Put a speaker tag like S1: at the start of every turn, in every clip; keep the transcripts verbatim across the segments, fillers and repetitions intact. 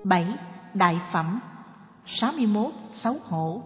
S1: bảy. Đại phẩm. Sáu mươi mốt. Xấu hổ.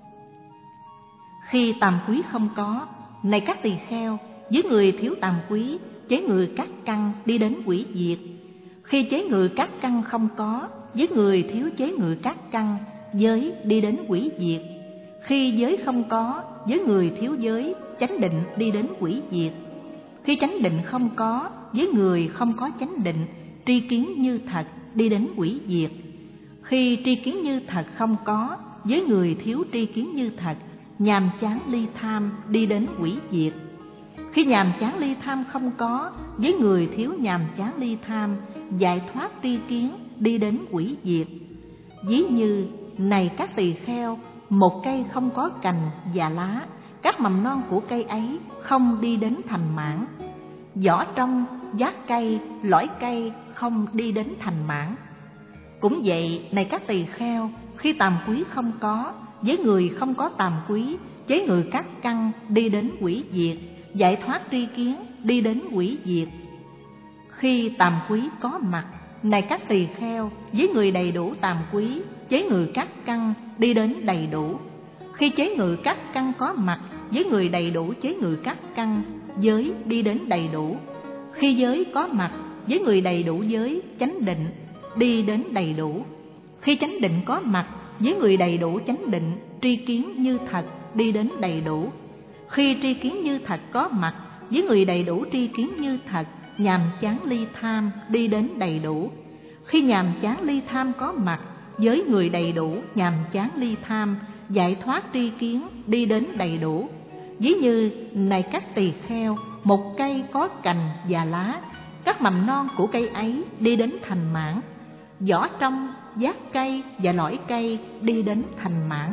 S1: Khi tàm quý không có, này các tỳ kheo, với người thiếu tàm quý, chế ngự các căn đi đến hủy diệt. Khi chế ngự các căn không có, với người thiếu chế ngự các căn, giới đi đến hủy diệt. Khi giới không có, với người thiếu giới, chánh định đi đến hủy diệt. Khi chánh định không có, với người không có chánh định, tri kiến như thật đi đến hủy diệt. Khi tri kiến như thật không có, với người thiếu tri kiến như thật, nhàm chán ly tham đi đến hủy diệt. Khi nhàm chán ly tham không có, với người thiếu nhàm chán ly tham, giải thoát tri kiến đi đến hủy diệt. Ví như, này các tỳ kheo, một cây không có cành và lá, các mầm non của cây ấy không đi đến thành mãn. Vỏ trong, giác cây, lõi cây không đi đến thành mãn. Cũng vậy, này các tỳ kheo, khi tàm quý không có, với người không có tàm quý, chế ngự các căn đi đến hủy diệt, giải thoát tri kiến đi đến hủy diệt. Khi tàm quý có mặt, này các tỳ kheo, với người đầy đủ tàm quý, chế ngự các căn đi đến đầy đủ. Khi chế ngự các căn có mặt, với người đầy đủ chế ngự các căn, giới đi đến đầy đủ. Khi giới có mặt, với người đầy đủ giới, chánh định đi đến đầy đủ. Khi chánh định có mặt, với người đầy đủ chánh định, tri kiến như thật đi đến đầy đủ. Khi tri kiến như thật có mặt, với người đầy đủ tri kiến như thật, nhàm chán ly tham đi đến đầy đủ. Khi nhàm chán ly tham có mặt, với người đầy đủ nhàm chán ly tham, giải thoát tri kiến đi đến đầy đủ. Ví như, này các tỳ kheo, một cây có cành và lá, các mầm non của cây ấy đi đến thành mãn. Vỏ trong, giác cây và lõi cây đi đến thành mãn.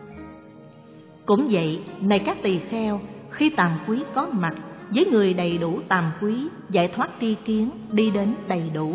S1: Cũng vậy, này các tỳ kheo, khi tàm quý có mặt, với người đầy đủ tàm quý, giải thoát tri kiến đi đến đầy đủ.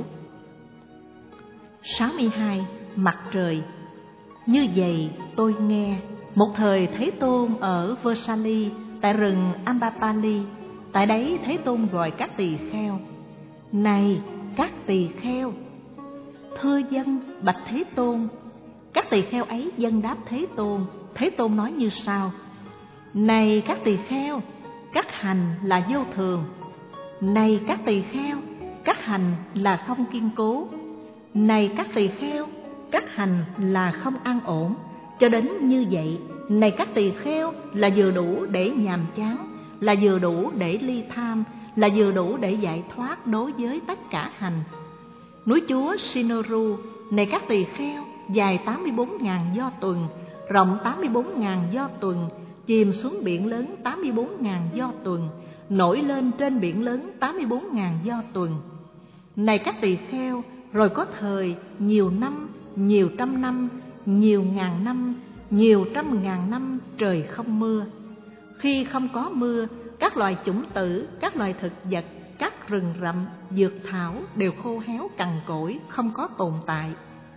S1: Sáu mươi hai. Mặt trời. Như vậy tôi nghe, một thời Thế Tôn ở Vesali, tại rừng Ambapali. Tại đấy Thế Tôn gọi các tỳ kheo: này các tỳ kheo. Thưa dân, bạch Thế Tôn. Các tỳ kheo ấy dâng đáp Thế Tôn. Thế Tôn nói như sau: này các tỳ kheo, các hành là vô thường. Này các tỳ kheo, các hành là không kiên cố. Này các tỳ kheo, các hành là không an ổn. Cho đến như vậy, này các tỳ kheo, là vừa đủ để nhàm chán, là vừa đủ để ly tham, là vừa đủ để giải thoát đối với tất cả hành. Núi Chúa Shinoru, này các tỳ kheo, dài tám mươi bốn nghìn do tuần, rộng tám mươi bốn nghìn do tuần, chìm xuống biển lớn tám mươi bốn nghìn do tuần, nổi lên trên biển lớn tám mươi bốn nghìn do tuần. Này các tỳ kheo, rồi có thời nhiều năm, nhiều trăm năm, nhiều ngàn năm, nhiều trăm ngàn năm trời không mưa. Khi không có mưa, các loài chủng tử, các loài thực vật, các rừng rậm, dược thảo đều khô héo cằn cỗi, không có tồn tại.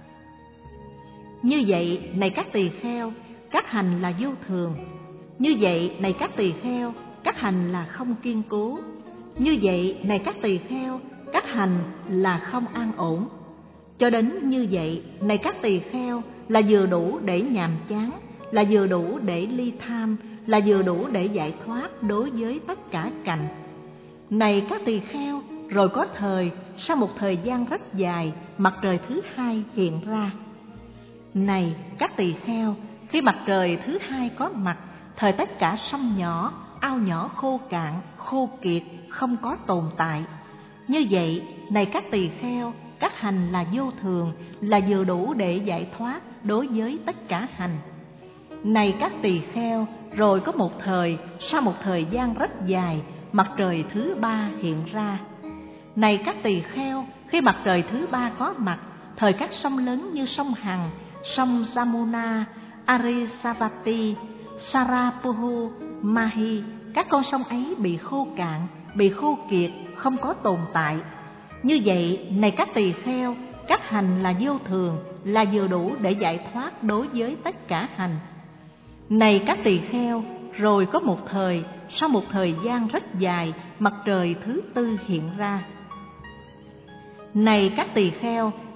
S1: Như vậy, này các tỳ kheo, các hành là vô thường. Như vậy, này các tỳ kheo, các hành là không kiên cố. Như vậy, này các tỳ kheo, các hành là không an ổn. Cho đến như vậy, này các tỳ kheo, là vừa đủ để nhàm chán, là vừa đủ để ly tham, là vừa đủ để giải thoát đối với tất cả cảnh. Này các tỳ kheo, rồi có thời, sau một thời gian rất dài, mặt trời thứ hai hiện ra. Này các tỳ kheo, khi mặt trời thứ hai có mặt, thời tất cả sông nhỏ, ao nhỏ khô cạn, khô kiệt, không có tồn tại. Như vậy, này các tỳ kheo, các hành là vô thường, là vừa đủ để giải thoát đối với tất cả hành. Này các tỳ kheo, rồi có một thời, sau một thời gian rất dài, mặt trời thứ ba hiện ra. Này các tỳ kheo, khi mặt trời thứ ba có mặt, thời các sông lớn như sông Hằng, sông Jamuna, Arisavati, Sarapuhu, Mahi, các con sông ấy bị khô cạn, bị khô kiệt, không có tồn tại. Như vậy, này các tỳ kheo, các hành là vô thường, là vừa đủ để giải thoát đối với tất cả hành. Này các tỳ kheo, rồi có một thời, sau một thời gian rất dài, mặt trời thứ tư hiện ra. Này các tỳ kheo,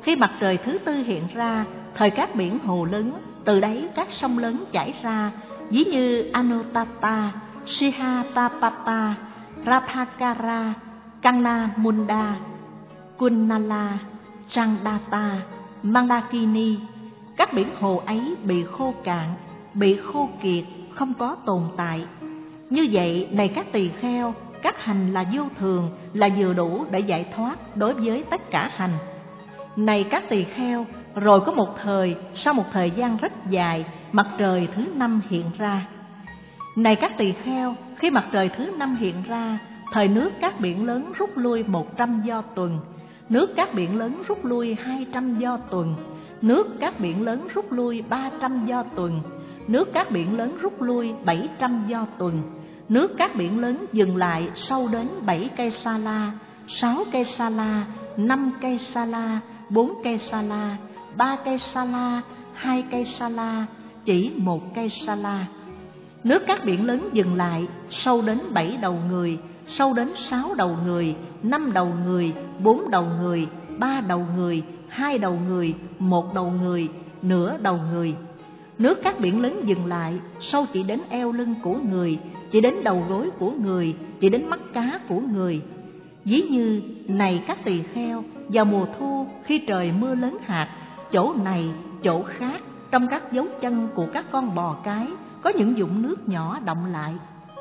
S1: khi mặt trời thứ tư hiện ra, thời các biển hồ lớn, từ đấy các sông lớn chảy ra, ví như Anotata, Sihatapata, Rathakara, Kannamunda, Kunnala, Chandata, Mandakini. Các biển hồ ấy bị khô cạn, bị khô kiệt, không có tồn tại. Như vậy, này các tỳ kheo, các hành là vô thường, là vừa đủ để giải thoát đối với tất cả hành. Này các tỳ kheo, rồi có một thời, sau một thời gian rất dài, mặt trời thứ năm hiện ra. Này các tỳ kheo, khi mặt trời thứ năm hiện ra, thời nước các biển lớn rút lui một trăm do tuần, nước các biển lớn rút lui hai trăm do tuần, nước các biển lớn rút lui ba trăm do tuần, nước các biển lớn rút lui bảy trăm do tuần, nước các biển lớn dừng lại sâu đến bảy cây sa la, sáu cây sa la, năm cây sa la, bốn cây sa la, ba cây sa la, hai cây sa la, chỉ một cây sa la. Nước các biển lớn dừng lại sâu đến bảy đầu người, sâu đến sáu đầu người, năm đầu người, bốn đầu người, ba đầu người, hai đầu người, một đầu người, nửa đầu người. Nước các biển lớn dừng lại sâu chỉ đến eo lưng của người, chỉ đến đầu gối của người, chỉ đến mắt cá của người. Ví như, này các tỳ kheo, vào mùa thu khi trời mưa lớn hạt, chỗ này, chỗ khác, trong các dấu chân của các con bò cái, có những vũng nước nhỏ đọng lại.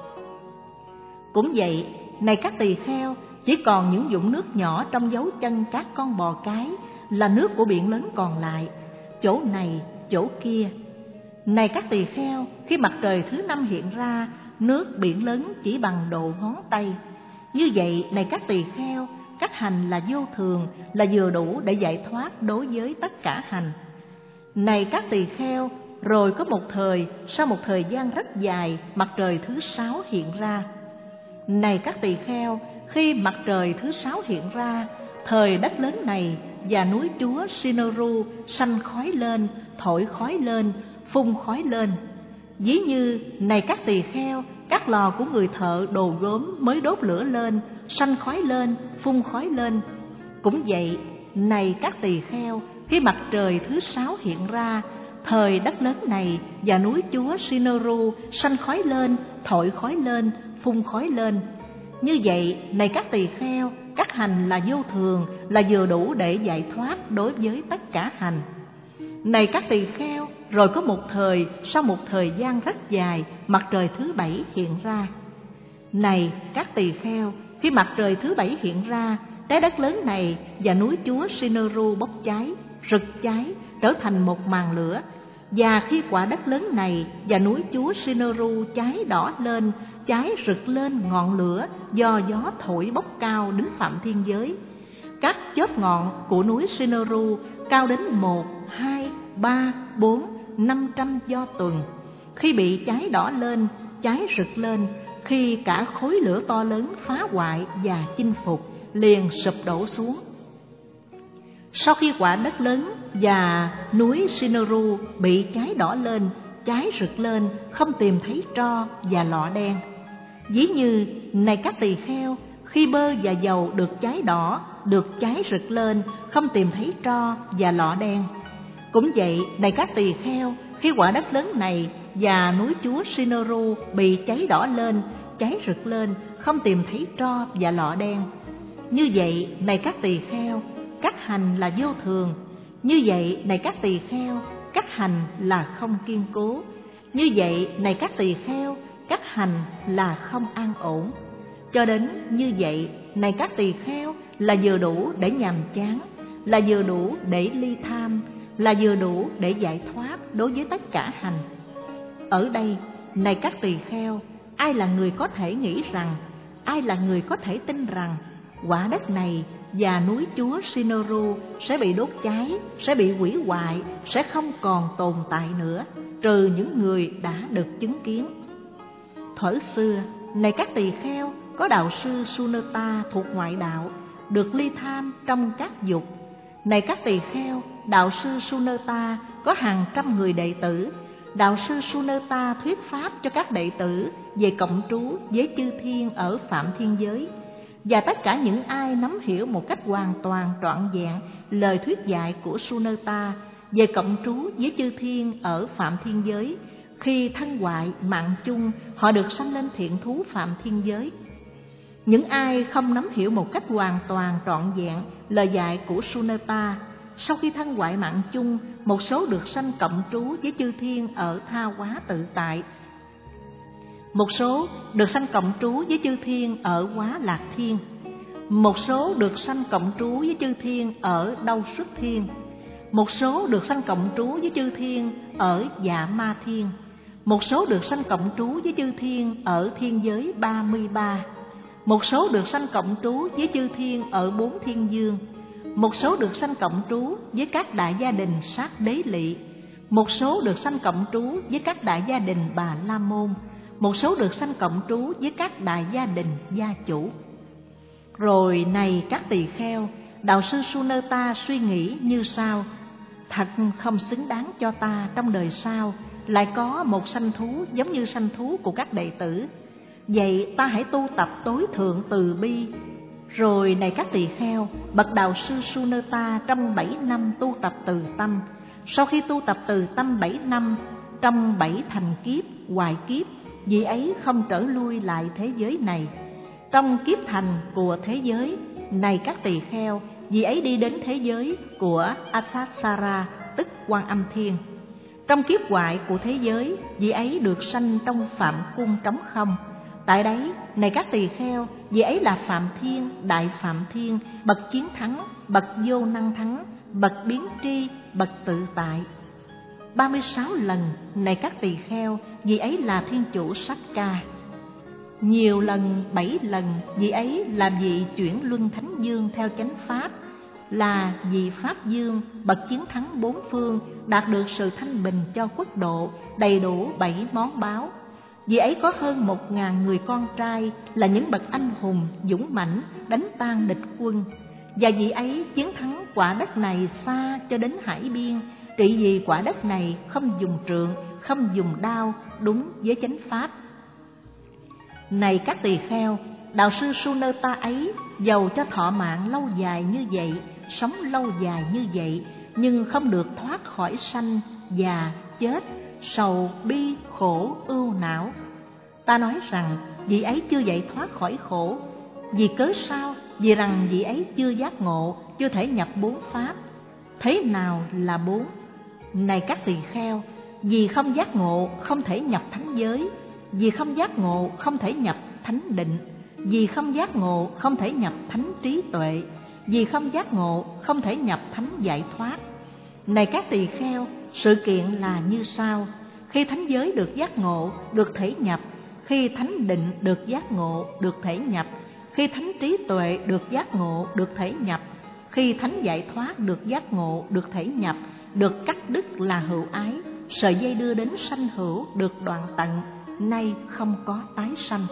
S1: Cũng vậy, này các tỳ kheo, chỉ còn những vũng nước nhỏ trong dấu chân các con bò cái là nước của biển lớn còn lại, chỗ này, chỗ kia. Này các tỳ kheo, khi mặt trời thứ năm hiện ra, nước biển lớn chỉ bằng độ ngón tay. Như vậy, này các tỳ kheo, các hành là vô thường, là vừa đủ để giải thoát đối với tất cả hành. Này các tỳ kheo, rồi có một thời, sau một thời gian rất dài, mặt trời thứ sáu hiện ra. Này các tỳ kheo, khi mặt trời thứ sáu hiện ra, thời đất lớn này và núi chúa Sinoru sanh khói lên, thổi khói lên, phun khói lên. Ví như, này các tỳ kheo, các lò của người thợ đồ gốm mới đốt lửa lên, sanh khói lên, phun khói lên. Cũng vậy, này các tỳ kheo, khi mặt trời thứ sáu hiện ra, thời đất lớn này và núi chúa Sinoru sanh khói lên, thổi khói lên, phun khói lên. Như vậy, này các tỳ kheo, các hành là vô thường, là vừa đủ để giải thoát đối với tất cả hành. Này các tỳ kheo, rồi có một thời, sau một thời gian rất dài, mặt trời thứ bảy hiện ra. Này các tỳ kheo, khi mặt trời thứ bảy hiện ra, trái đất lớn này và núi chúa Sinoru bốc cháy, rực cháy, trở thành một màn lửa. Và khi quả đất lớn này và núi chúa Sinoru cháy đỏ lên, cháy rực lên ngọn lửa do gió thổi bốc cao đến phạm thiên giới. Các chóp ngọn của núi Sinoru cao đến một, hai, ba, bốn, năm trăm do tuần. Khi bị cháy đỏ lên, cháy rực lên, khi cả khối lửa to lớn phá hoại và chinh phục, liền sụp đổ xuống. Sau khi quả đất lớn và núi Sinoru bị cháy đỏ lên, cháy rực lên, không tìm thấy tro và lọ đen. Ví như, này các tỳ kheo, khi bơ và dầu được cháy đỏ, được cháy rực lên, không tìm thấy tro và lọ đen. Cũng vậy, này các tỳ kheo, khi quả đất lớn này và núi chúa Sinoru bị cháy đỏ lên, cháy rực lên, không tìm thấy tro và lọ đen. Như vậy, này các tỳ kheo, các hành là vô thường. Như vậy, này các tỳ kheo, các hành là không kiên cố. Như vậy, này các tỳ kheo, các hành là không an ổn. Cho đến như vậy, này các tỳ kheo, là vừa đủ để nhàm chán, là vừa đủ để ly tham, là vừa đủ để giải thoát đối với tất cả hành. Ở đây, này các tỳ kheo, ai là người có thể nghĩ rằng, ai là người có thể tin rằng quả đất này và núi chúa Sinoru sẽ bị đốt cháy, sẽ bị hủy hoại, sẽ không còn tồn tại nữa, trừ những người đã được chứng kiến. Thuở xưa, này các tỳ kheo, có đạo sư Sunata thuộc ngoại đạo, được ly tham trong các dục. Này các tỳ kheo, đạo sư Sunata có hàng trăm người đệ tử. Đạo sư Sunata thuyết pháp cho các đệ tử về cộng trú với chư thiên ở phạm thiên giới. Và tất cả những ai nắm hiểu một cách hoàn toàn trọn vẹn lời thuyết dạy của Suneta về cộng trú với chư thiên ở phạm thiên giới, khi thân hoại mạng chung, họ được sanh lên thiện thú phạm thiên giới. Những ai không nắm hiểu một cách hoàn toàn trọn vẹn lời dạy của Suneta, sau khi thân hoại mạng chung, một số được sanh cộng trú với chư thiên ở tha hóa tự tại, một số được sanh cộng trú với chư thiên ở hóa lạc thiên, một số được sanh cộng trú với chư thiên ở đau xuất thiên, một số được sanh cộng trú với chư thiên ở dạ ma thiên, một số được sanh cộng trú với chư thiên ở thiên giới ba mươi ba, một số được sanh cộng trú với chư thiên ở bốn thiên dương, một số được sanh cộng trú với các đại gia đình sát đế lỵ, một số được sanh cộng trú với các đại gia đình bà la môn, một số được sanh cộng trú với các đại gia đình gia chủ. Rồi này các tỳ kheo, đạo sư Suneta suy nghĩ như sau: thật không xứng đáng cho ta trong đời sau lại có một sanh thú giống như sanh thú của các đệ tử. Vậy ta hãy tu tập tối thượng từ bi. Rồi này các tỳ kheo, bậc đạo sư Suneta trong bảy năm tu tập từ tâm. Sau khi tu tập từ tâm bảy năm, trong bảy thành kiếp, hoại kiếp, vị ấy không trở lui lại thế giới này. Trong kiếp thành của thế giới, này các tỳ kheo, vị ấy đi đến thế giới của Asasara, tức Quan Âm Thiên. Trong kiếp hoại của thế giới, vị ấy được sanh trong phạm cung trống không. Tại đấy, này các tỳ kheo, vị ấy là Phạm Thiên, Đại Phạm Thiên, bậc chiến thắng, bậc vô năng thắng, bậc biến tri, bậc tự tại. ba mươi sáu lần, này các tỳ kheo, vị ấy là Thiên Chủ Sắc Ca. Nhiều lần, bảy lần, vị ấy là vị chuyển luân thánh dương theo chánh pháp, là vị Pháp Dương, bậc chiến thắng bốn phương, đạt được sự thanh bình cho quốc độ, đầy đủ bảy món báo. Vị ấy có hơn một ngàn người con trai, là những bậc anh hùng, dũng mãnh, đánh tan địch quân. Và vị ấy chiến thắng quả đất này xa cho đến hải biên, trị vì quả đất này không dùng trượng, không dùng đao, đúng với chánh pháp. Này các tỳ kheo, đạo sư Suneta ấy dầu cho thọ mạng lâu dài như vậy, sống lâu dài như vậy, nhưng không được thoát khỏi sanh, già, chết, sầu, bi, khổ, ưu não. Ta nói rằng vị ấy chưa dậy thoát khỏi khổ. Vì cớ sao? Vì rằng vị ấy chưa giác ngộ, chưa thể nhập bốn pháp. Thế nào là bốn? Này các tỳ kheo, vì không giác ngộ không thể nhập thánh giới, vì không giác ngộ không thể nhập thánh định, vì không giác ngộ không thể nhập thánh trí tuệ, vì không giác ngộ không thể nhập thánh giải thoát. Này các tỳ kheo, sự kiện là như sau: khi thánh giới được giác ngộ, được thể nhập; khi thánh định được giác ngộ, được thể nhập; khi thánh trí tuệ được giác ngộ, được thể nhập; khi thánh giải thoát được giác ngộ, được thể nhập. Được cắt đứt là hữu ái, sợi dây đưa đến sanh hữu được đoạn tận, nay không có tái sanh.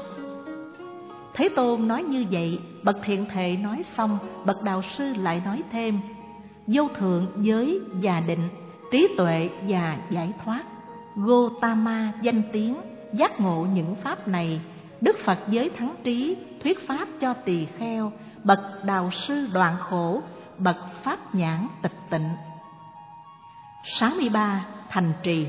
S1: Thế Tôn nói như vậy, bậc thiện thệ nói xong, bậc đạo sư lại nói thêm: vô thượng giới và định, trí tuệ và giải thoát, Gotama danh tiếng, giác ngộ những pháp này, Đức Phật giới thắng trí, thuyết pháp cho tỳ kheo, bậc đạo sư đoạn khổ, bậc pháp nhãn tịch tịnh. sáu mươi ba. Thành trì.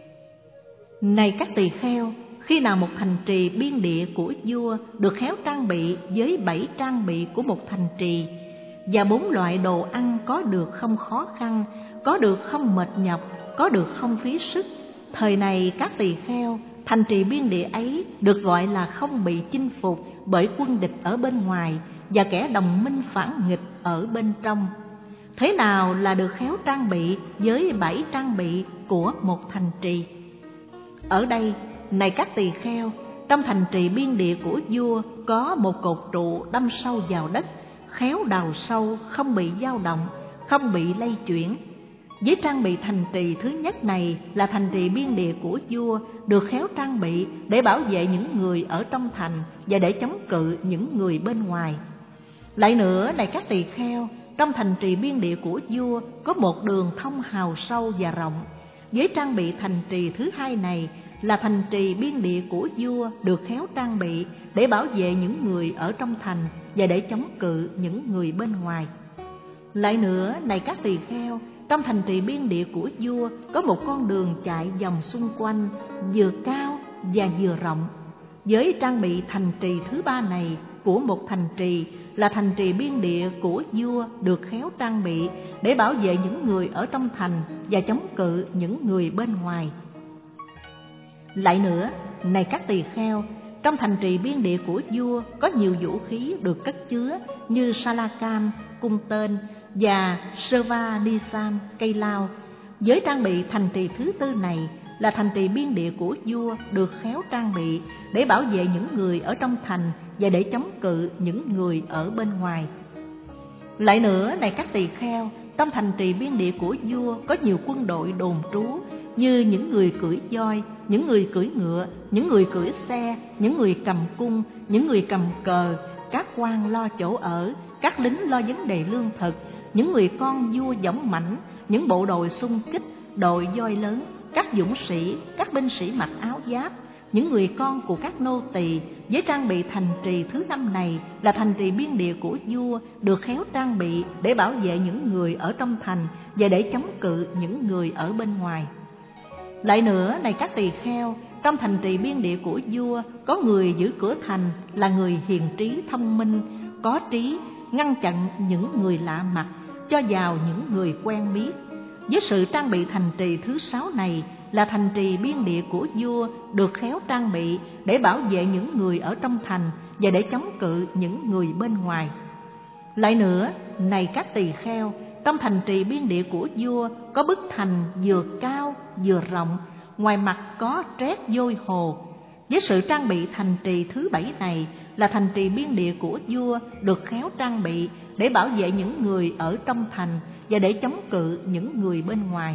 S1: Này các tỳ kheo, khi nào một thành trì biên địa của vua được khéo trang bị với bảy trang bị của một thành trì, và bốn loại đồ ăn có được không khó khăn, có được không mệt nhọc, có được không phí sức, thời này các tỳ kheo, thành trì biên địa ấy được gọi là không bị chinh phục bởi quân địch ở bên ngoài và kẻ đồng minh phản nghịch ở bên trong. Thế nào là được khéo trang bị với bảy trang bị của một thành trì? Ở đây, này các tỳ kheo, trong thành trì biên địa của vua có một cột trụ đâm sâu vào đất, khéo đào sâu, không bị dao động, không bị lay chuyển. Với trang bị thành trì thứ nhất này là thành trì biên địa của vua, được khéo trang bị để bảo vệ những người ở trong thành và để chống cự những người bên ngoài. Lại nữa, này các tỳ kheo, trong thành trì biên địa của vua có một đường thông hào sâu và rộng. Với trang bị thành trì thứ hai này là thành trì biên địa của vua, được khéo trang bị để bảo vệ những người ở trong thành và để chống cự những người bên ngoài. Lại nữa, này các tỳ kheo, trong thành trì biên địa của vua có một con đường chạy vòng xung quanh, vừa cao và vừa rộng. Với trang bị thành trì thứ ba này của một thành trì là thành trì biên địa của vua được khéo trang bị để bảo vệ những người ở trong thành và chống cự những người bên ngoài. Lại nữa, này các tỳ kheo, trong thành trì biên địa của vua có nhiều vũ khí được cất chứa như Salakam, cung tên và Seva Nisan, cây lao. Với trang bị thành trì thứ tư này là thành trì biên địa của vua được khéo trang bị để bảo vệ những người ở trong thành và để chống cự những người ở bên ngoài. Lại nữa, này các tỳ kheo, trong thành trì biên địa của vua có nhiều quân đội đồn trú như những người cưỡi voi, những người cưỡi ngựa, những người cưỡi xe, những người cầm cung, những người cầm cờ, các quan lo chỗ ở, các lính lo vấn đề lương thực, những người con vua dũng mãnh, những bộ đội xung kích, đội voi lớn, các dũng sĩ, các binh sĩ mặc áo giáp, những người con của các nô tỳ. Với trang bị thành trì thứ năm này là thành trì biên địa của vua được khéo trang bị để bảo vệ những người ở trong thành và để chống cự những người ở bên ngoài. Lại nữa, này các tỳ kheo, trong thành trì biên địa của vua có người giữ cửa thành là người hiền trí thông minh, có trí, ngăn chặn những người lạ mặt, cho vào những người quen biết. Với sự trang bị thành trì thứ sáu này là thành trì biên địa của vua được khéo trang bị để bảo vệ những người ở trong thành và để chống cự những người bên ngoài. Lại nữa, này các tỳ kheo, trong thành trì biên địa của vua có bức thành vừa cao vừa rộng, ngoài mặt có trét vôi hồ. Với sự trang bị thành trì thứ bảy này là thành trì biên địa của vua được khéo trang bị để bảo vệ những người ở trong thành và để chống cự những người bên ngoài.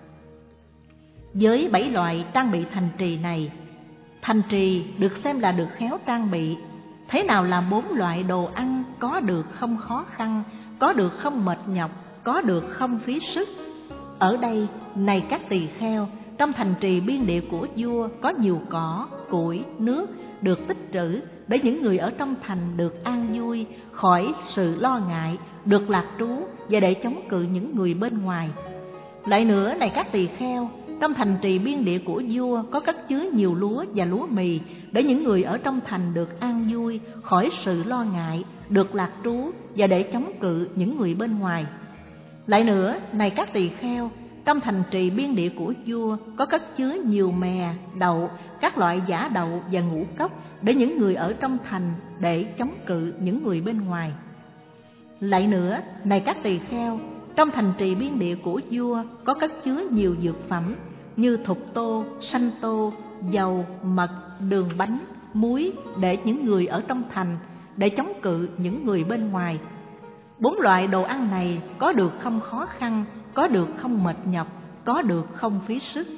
S1: Với bảy loại trang bị thành trì này, thành trì được xem là được khéo trang bị. Thế nào là bốn loại đồ ăn có được không khó khăn, có được không mệt nhọc, có được không phí sức? Ở đây, này các tỳ kheo, trong thành trì biên địa của vua có nhiều cỏ, củi, nước được tích trữ để những người ở trong thành được an vui, khỏi sự lo ngại, được lạc trú và để chống cự những người bên ngoài. Lại nữa, này các tỳ kheo, trong thành trì biên địa của vua có cất chứa nhiều lúa và lúa mì để những người ở trong thành được an vui, khỏi sự lo ngại, được lạc trú và để chống cự những người bên ngoài. Lại nữa, này các tỳ kheo, trong thành trì biên địa của vua có cất chứa nhiều mè, đậu, các loại giả đậu và ngũ cốc để những người ở trong thành để chống cự những người bên ngoài. Lại nữa, này các tỳ kheo, trong thành trì biên địa của vua có cất chứa nhiều dược phẩm như thục tô, sanh tô, dầu, mật, đường bánh, muối để những người ở trong thành để chống cự những người bên ngoài. Bốn loại đồ ăn này có được không khó khăn, có được không mệt nhọc, có được không phí sức.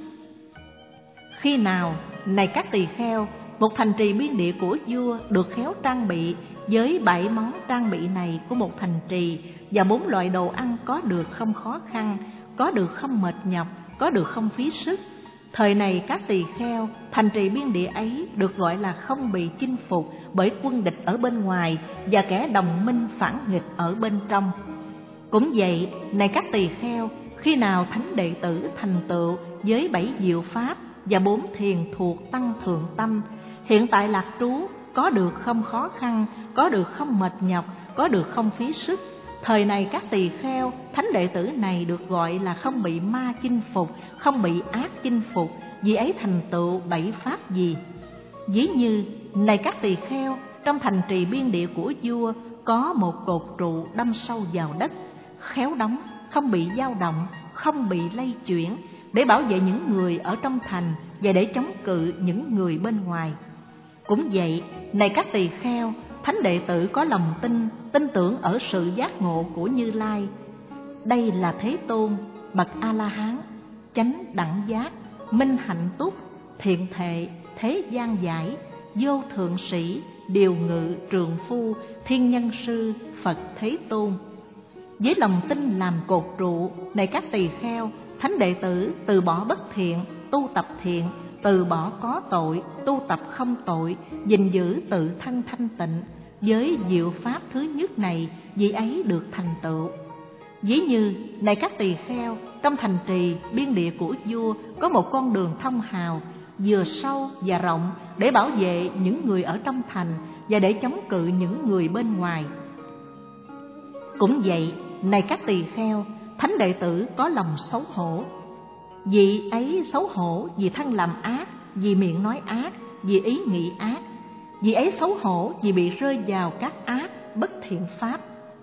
S1: Khi nào, này các tỳ kheo, một thành trì biên địa của vua được khéo trang bị với bảy món trang bị này của một thành trì và bốn loại đồ ăn có được không khó khăn, có được không mệt nhọc, có được không phí sức. Thời này các tỳ kheo, thành trì biên địa ấy được gọi là không bị chinh phục bởi quân địch ở bên ngoài và kẻ đồng minh phản nghịch ở bên trong. Cũng vậy, này các tỳ kheo, khi nào thánh đệ tử thành tựu với bảy diệu pháp và bốn thiền thuộc tăng thượng tâm, hiện tại lạc trú, có được không khó khăn, có được không mệt nhọc, có được không phí sức. Thời này các tỳ kheo, thánh đệ tử này được gọi là không bị ma chinh phục, không bị ác chinh phục, vì ấy thành tựu bảy pháp gì? Ví như, này các tỳ kheo, trong thành trì biên địa của vua có một cột trụ đâm sâu vào đất, khéo đóng, không bị dao động, không bị lay chuyển, để bảo vệ những người ở trong thành và để chống cự những người bên ngoài. Cũng vậy, này các tỳ kheo, thánh đệ tử có lòng tin, tin tưởng ở sự giác ngộ của Như Lai. Đây là Thế Tôn, bậc A-la-hán, chánh đẳng giác, minh hạnh túc, thiện thệ, thế gian giải, vô thượng sĩ, điều ngự trường phu, thiên nhân sư, Phật Thế Tôn. Với lòng tin làm cột trụ, này các tỳ kheo, thánh đệ tử từ bỏ bất thiện, tu tập thiện, từ bỏ có tội, tu tập không tội, gìn giữ tự thân thanh tịnh, với diệu pháp thứ nhất này, vị ấy được thành tựu. Ví như, này các tỳ kheo, trong thành trì biên địa của vua có một con đường thông hào, vừa sâu và rộng, để bảo vệ những người ở trong thành và để chống cự những người bên ngoài. Cũng vậy, này các tỳ kheo, thánh đệ tử có lòng xấu hổ. Vị ấy xấu hổ vì thân làm ác, vì miệng nói ác, vì ý nghĩ ác. Vị ấy xấu hổ vì bị rơi vào các ác, bất thiện pháp.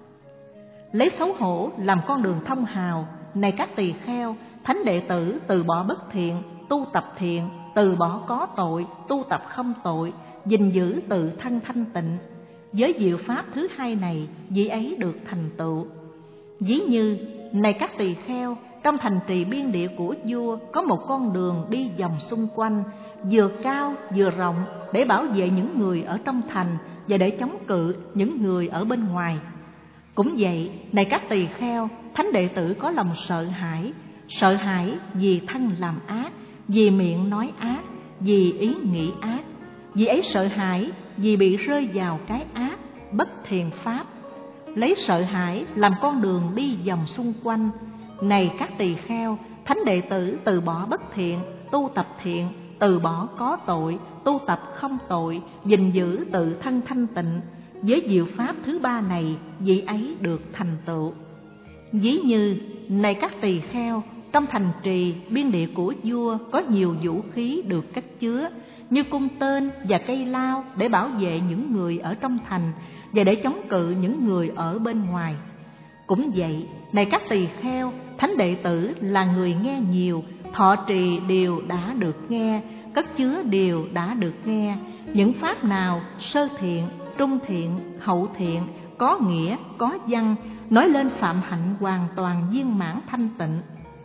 S1: Lấy xấu hổ làm con đường thông hào, này các tỳ kheo, thánh đệ tử từ bỏ bất thiện, tu tập thiện, từ bỏ có tội, tu tập không tội, gìn giữ tự thân thanh tịnh. Với diệu pháp thứ hai này, vị ấy được thành tựu. Ví như, này các tỳ kheo, trong thành trì biên địa của vua có một con đường đi vòng xung quanh, vừa cao vừa rộng, để bảo vệ những người ở trong thành và để chống cự những người ở bên ngoài. Cũng vậy, này các tỳ kheo, thánh đệ tử có lòng sợ hãi, sợ hãi vì thân làm ác, vì miệng nói ác, vì ý nghĩ ác. Vì ấy sợ hãi vì bị rơi vào cái ác, bất thiện pháp. Lấy sợ hãi làm con đường đi vòng xung quanh, này các tỳ kheo, thánh đệ tử từ bỏ bất thiện, tu tập thiện, từ bỏ có tội, tu tập không tội, gìn giữ tự thân thanh tịnh. Với diệu pháp thứ ba này, vị ấy được thành tựu. Ví như, này các tỳ kheo, trong thành trì biên địa của vua có nhiều vũ khí được cất chứa, như cung tên và cây lao, để bảo vệ những người ở trong thành và để chống cự những người ở bên ngoài. Cũng vậy, này các tỳ kheo, thánh đệ tử là người nghe nhiều, thọ trì điều đã được nghe, cất chứa điều đã được nghe. Những pháp nào sơ thiện, trung thiện, hậu thiện, có nghĩa, có văn, nói lên phạm hạnh hoàn toàn viên mãn thanh tịnh.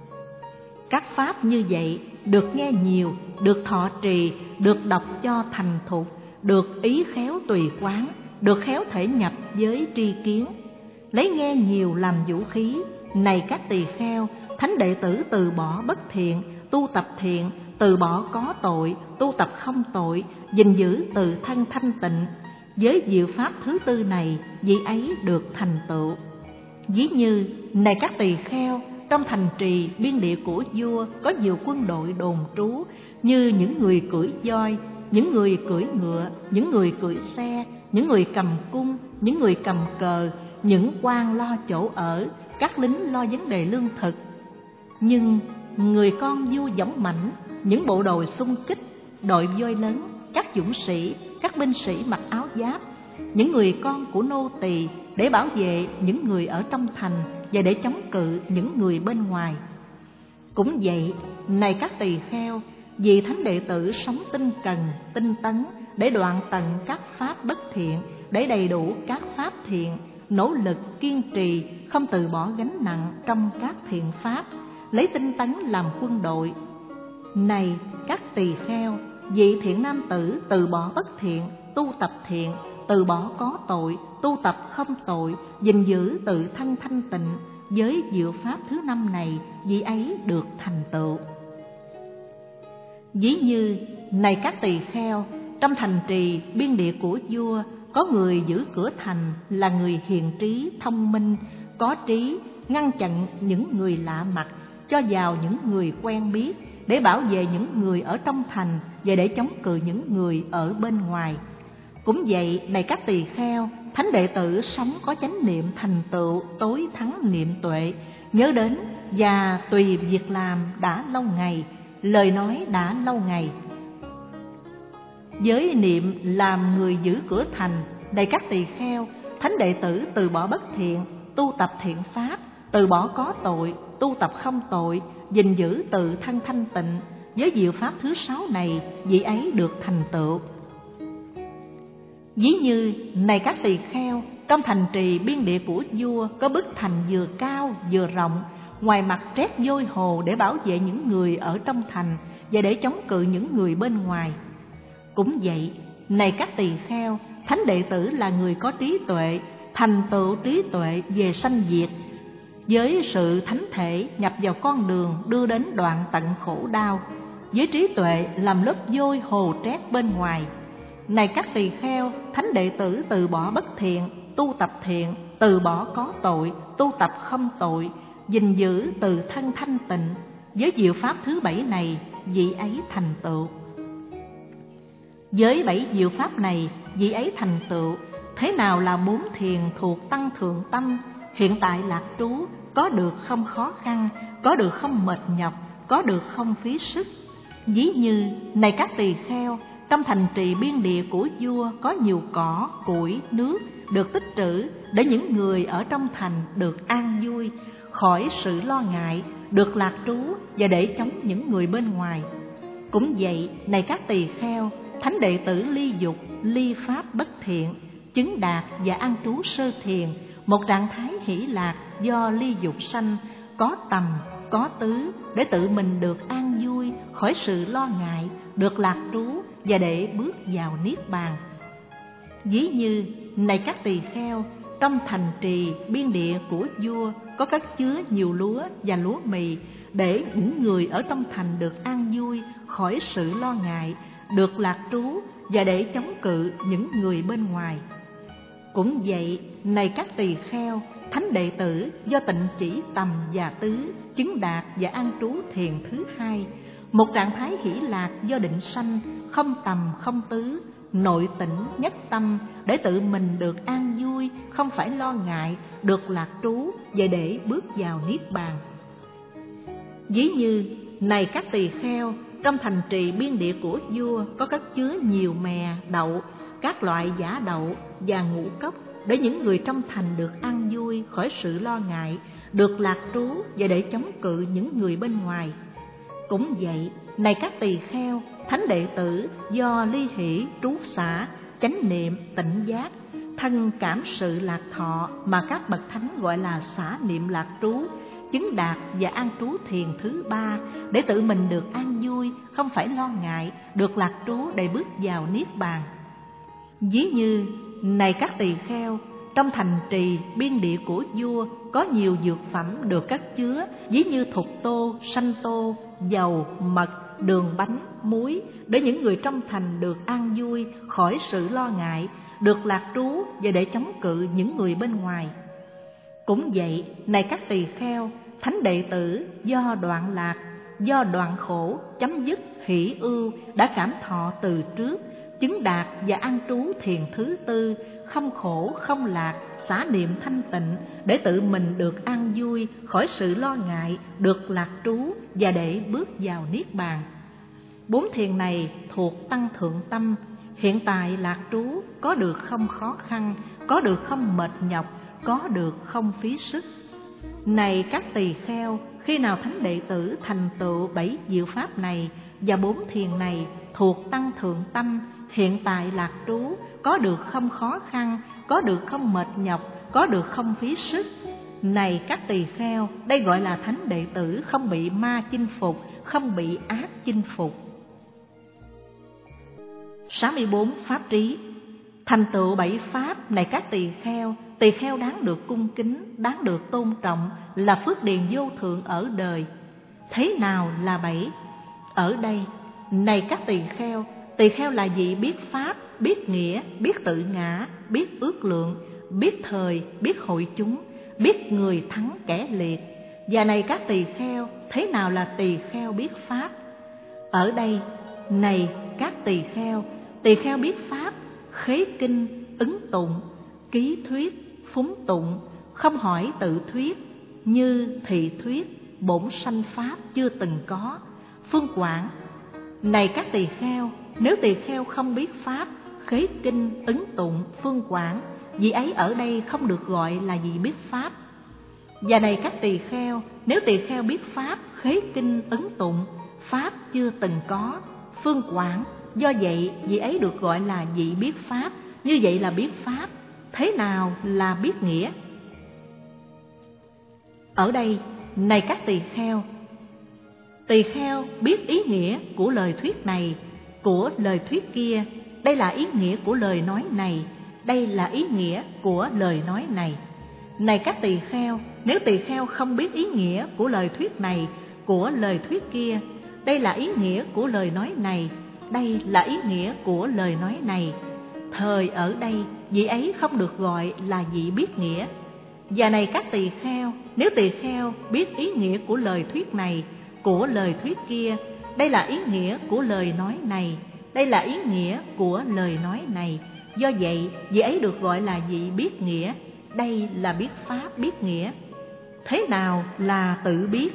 S1: Các pháp như vậy được nghe nhiều, được thọ trì, được đọc cho thành thục, được ý khéo tùy quán, được khéo thể nhập với tri kiến. Lấy nghe nhiều làm vũ khí, này các tỳ kheo, thánh đệ tử từ bỏ bất thiện, tu tập thiện, từ bỏ có tội, tu tập không tội, gìn giữ tự thân thanh tịnh. Với diệu pháp thứ tư này, vị ấy được thành tựu. Ví như, này các tỳ kheo, trong thành trì biên địa của vua có nhiều quân đội đồn trú, như những người cưỡi voi, những người cưỡi ngựa, những người cưỡi xe, những người cầm cung, những người cầm cờ, những quan lo chỗ ở, các lính lo vấn đề lương thực. Nhưng người con vua dũng mãnh, những bộ đội xung kích, đội voi lớn, các dũng sĩ, các binh sĩ mặc áo giáp, những người con của nô tỳ, để bảo vệ những người ở trong thành và để chống cự những người bên ngoài. Cũng vậy, này các tỳ kheo, vì thánh đệ tử sống tinh cần, tinh tấn, để đoạn tận các pháp bất thiện, để đầy đủ các pháp thiện, nỗ lực kiên trì, không từ bỏ gánh nặng trong các thiện pháp, lấy tinh tấn làm quân đội. Này các tỳ kheo, vị thiện nam tử từ bỏ bất thiện, tu tập thiện, từ bỏ có tội, tu tập không tội, gìn giữ tự thân thanh tịnh. Với diệu pháp thứ năm này, vị ấy được thành tựu. Ví như, này các tỳ kheo, trong thành trì biên địa của vua có người giữ cửa thành, là người hiền trí, thông minh, có trí, ngăn chặn những người lạ mặt, cho vào những người quen biết, để bảo vệ những người ở trong thành và để chống cự những người ở bên ngoài. Cũng vậy, này các tỳ kheo, thánh đệ tử sống có chánh niệm thành tựu tối thắng niệm tuệ, nhớ đến và tùy việc làm đã lâu ngày, lời nói đã lâu ngày. Với niệm làm người giữ cửa thành, này các tỳ kheo, thánh đệ tử từ bỏ bất thiện, tu tập thiện pháp, từ bỏ có tội, tu tập không tội, gìn giữ tự thân thanh tịnh. Với diệu pháp thứ sáu này, vị ấy được thành tựu. Ví như, này các tỳ kheo, trong thành trì biên địa của vua có bức thành vừa cao vừa rộng, ngoài mặt trét vôi hồ để bảo vệ những người ở trong thành và để chống cự những người bên ngoài. Cũng vậy, này các tỳ kheo, thánh đệ tử là người có trí tuệ, thành tựu trí tuệ về sanh diệt, với sự thánh thể nhập vào con đường đưa đến đoạn tận khổ đau, với trí tuệ làm lớp vôi hồ trét bên ngoài. này các tỳ kheo, thánh đệ tử từ bỏ bất thiện, tu tập thiện, từ bỏ có tội, tu tập không tội, gìn giữ từ thân thanh tịnh. Với diệu pháp thứ bảy này, vị ấy thành tựu. Với bảy diệu pháp này, vị ấy thành tựu. Thế nào là bốn thiền thuộc tăng thượng tâm, hiện tại lạc trú, có được không khó khăn, có được không mệt nhọc, có được không phí sức? Ví như, này các tỳ kheo, trong thành trì biên địa của vua có nhiều cỏ, củi, nước được tích trữ để những người ở trong thành được an vui, khỏi sự lo ngại, được lạc trú và để chống những người bên ngoài. Cũng vậy, này các tỳ kheo, thánh đệ tử ly dục, ly pháp bất thiện, chứng đạt và an trú sơ thiền, một trạng thái hỷ lạc do ly dục sanh, có tầm, có tứ, để tự mình được an vui, khỏi sự lo ngại, được lạc trú và để bước vào niết bàn. Ví như, này các tỳ kheo, trong thành trì biên địa của vua có cất chứa nhiều lúa và lúa mì, để những người ở trong thành được an vui, khỏi sự lo ngại, được lạc trú và để chống cự những người bên ngoài. Cũng vậy, này các tỳ kheo, thánh đệ tử do tịnh chỉ tầm và tứ, chứng đạt và an trú thiền thứ hai, một trạng thái hỷ lạc do định sanh, không tầm không tứ, nội tĩnh nhất tâm, để tự mình được an vui, không phải lo ngại, được lạc trú và để bước vào niết bàn. Ví như, này các tỳ kheo, trong thành trì biên địa của vua có cất chứa nhiều mè, đậu, các loại giả đậu và ngũ cốc, để những người trong thành được an vui, khỏi sự lo ngại, được lạc trú và để chống cự những người bên ngoài. Cũng vậy, này các tỳ kheo, thánh đệ tử do ly hỷ, trú xả, chánh niệm, tịnh giác, thân cảm sự lạc thọ mà các bậc thánh gọi là xả niệm lạc trú, chứng đạt và an trú thiền thứ ba, để tự mình được an vui, không phải lo ngại, được lạc trú để bước vào niết bàn. Ví như, này các tỳ kheo, trong thành trì biên địa của vua có nhiều dược phẩm được cất chứa, ví như thục tô, sanh tô, dầu, mật, đường bánh, muối, để những người trong thành được an vui, khỏi sự lo ngại, được lạc trú và để chống cự những người bên ngoài. Cũng vậy, này các tỳ kheo, thánh đệ tử do đoạn lạc, do đoạn khổ, chấm dứt hỷ ưu, đã cảm thọ từ trước, chứng đạt và an trú thiền thứ tư, không khổ không lạc, xả niệm thanh tịnh, để tự mình được an vui, khỏi sự lo ngại, được lạc trú và để bước vào niết bàn. Bốn thiền này thuộc tăng thượng tâm, hiện tại lạc trú, có được không khó khăn, có được không mệt nhọc, có được không phí sức. Này các tỳ kheo, khi nào thánh đệ tử thành tựu bảy diệu pháp này và bốn thiền này thuộc tăng thượng tâm, hiện tại lạc trú, có được không khó khăn, có được không mệt nhọc, có được không phí sức. Này các tỳ kheo, đây gọi là thánh đệ tử không bị ma chinh phục, không bị ác chinh phục. sáu mươi bốn pháp trí. Thành tựu bảy pháp, này các tỳ kheo, tỳ kheo đáng được cung kính, đáng được tôn trọng, là phước điền vô thượng ở đời. Thế nào là bảy? Ở đây, này các tỳ kheo, tỳ kheo là vị biết pháp, biết nghĩa, biết tự ngã, biết ước lượng, biết thời, biết hội chúng, biết người thắng kẻ liệt. Và này các tỳ kheo, thế nào là tỳ kheo biết pháp? Ở đây, này các tỳ kheo, tỳ kheo biết pháp, khế kinh, ứng tụng, ký thuyết, phúng tụng, không hỏi tự thuyết, như thị thuyết, bổn sanh pháp chưa từng có, phương quảng. Này các tỳ kheo, nếu tỳ kheo không biết pháp, khế kinh, ứng tụng, phương quảng, vị ấy ở đây không được gọi là vị biết pháp. Và này các tỳ kheo, nếu tỳ kheo biết pháp, khế kinh, ứng tụng, pháp chưa từng có, phương quảng, do vậy vị ấy được gọi là vị biết pháp. Như vậy là biết pháp. Thế nào là biết nghĩa? Ở đây, này các tỳ kheo, tỳ kheo biết ý nghĩa của lời thuyết này, của lời thuyết kia. Đây là ý nghĩa của lời nói này, đây là ý nghĩa của lời nói này. Này các tỳ kheo, nếu tỳ kheo không biết ý nghĩa của lời thuyết này, của lời thuyết kia, đây là ý nghĩa của lời nói này, đây là ý nghĩa của lời nói này. Thời ở đây, vị ấy không được gọi là vị biết nghĩa. Và này các tỳ kheo, nếu tỳ kheo biết ý nghĩa của lời thuyết này, của lời thuyết kia, đây là ý nghĩa của lời nói này, đây là ý nghĩa của lời nói này. Do vậy, vị ấy được gọi là vị biết nghĩa. Đây là biết pháp biết nghĩa. Thế nào là tự biết?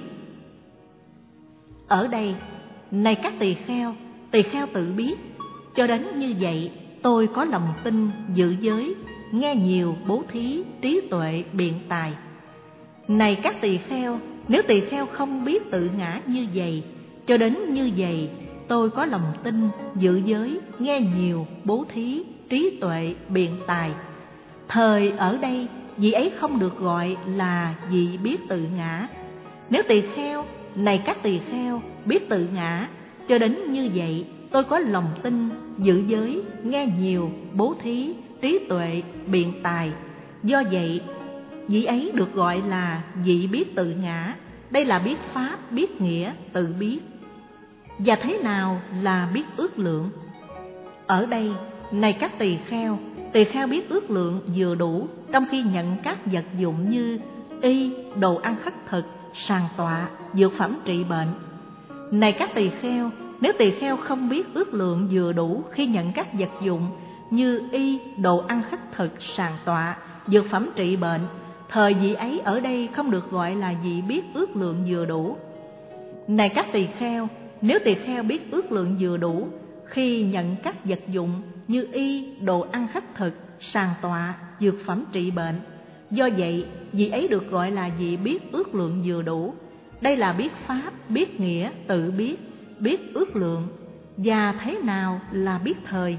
S1: Ở đây, này các tỳ kheo, tỳ kheo tự biết. Cho đến như vậy, tôi có lòng tin, giữ giới, nghe nhiều, bố thí, trí tuệ, biện tài. Này các tỳ kheo, nếu tỳ kheo không biết tự ngã như vậy, cho đến như vậy, tôi có lòng tin, giữ giới, nghe nhiều, bố thí, trí tuệ, biện tài. Thời ở đây, vị ấy không được gọi là vị biết tự ngã. Nếu tỳ kheo, này các tỳ kheo, biết tự ngã, cho đến như vậy, tôi có lòng tin, giữ giới, nghe nhiều, bố thí, trí tuệ, biện tài. Do vậy, vị ấy được gọi là vị biết tự ngã. Đây là biết pháp, biết nghĩa, tự biết. Và thế nào là biết ước lượng? Ở đây, này các tỳ kheo, tỳ kheo biết ước lượng vừa đủ trong khi nhận các vật dụng như y, đồ ăn khất thực, sàng tọa, dược phẩm trị bệnh. Này các tỳ kheo, nếu tỳ kheo không biết ước lượng vừa đủ khi nhận các vật dụng như y, đồ ăn khất thực, sàng tọa, dược phẩm trị bệnh, thời vị ấy ở đây không được gọi là vị biết ước lượng vừa đủ. Này các tỳ kheo, nếu tỳ kheo biết ước lượng vừa đủ khi nhận các vật dụng như y, đồ ăn khất thực, sàng tọa, dược phẩm trị bệnh, do vậy vị ấy được gọi là vị biết ước lượng vừa đủ. Đây là biết pháp, biết nghĩa, tự biết, biết ước lượng. Và thế nào là biết thời?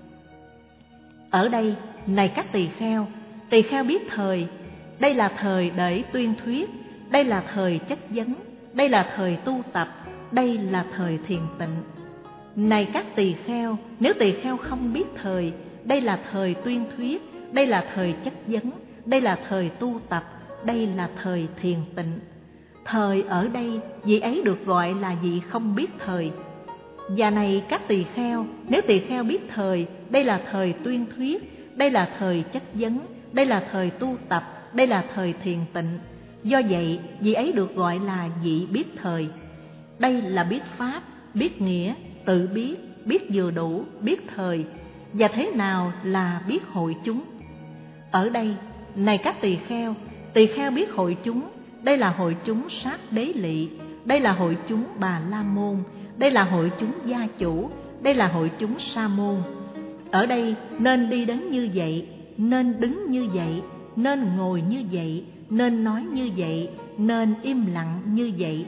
S1: Ở đây, này các tỳ kheo, tỳ kheo biết thời. Đây là thời để tuyên thuyết, đây là thời chất vấn, đây là thời tu tập, đây là thời thiền tịnh. Này các tỳ kheo, nếu tỳ kheo không biết thời, đây là thời tuyên thuyết, đây là thời chất vấn, đây là thời tu tập, đây là thời thiền tịnh. Thời ở đây, vị ấy được gọi là vị không biết thời. Và này các tỳ kheo, nếu tỳ kheo biết thời, đây là thời tuyên thuyết, đây là thời chất vấn, đây là thời tu tập, đây là thời thiền tịnh. Do vậy, vị ấy được gọi là vị biết thời. Đây là biết pháp, biết nghĩa, tự biết, biết vừa đủ, biết thời. Và thế nào là biết hội chúng? Ở đây, này các tỳ kheo, tỳ kheo biết hội chúng. Đây là hội chúng sát đế lị, đây là hội chúng bà la môn, đây là hội chúng gia chủ, đây là hội chúng sa môn. Ở đây nên đi đến như vậy, nên đứng như vậy, nên ngồi như vậy, nên nói như vậy, nên im lặng như vậy.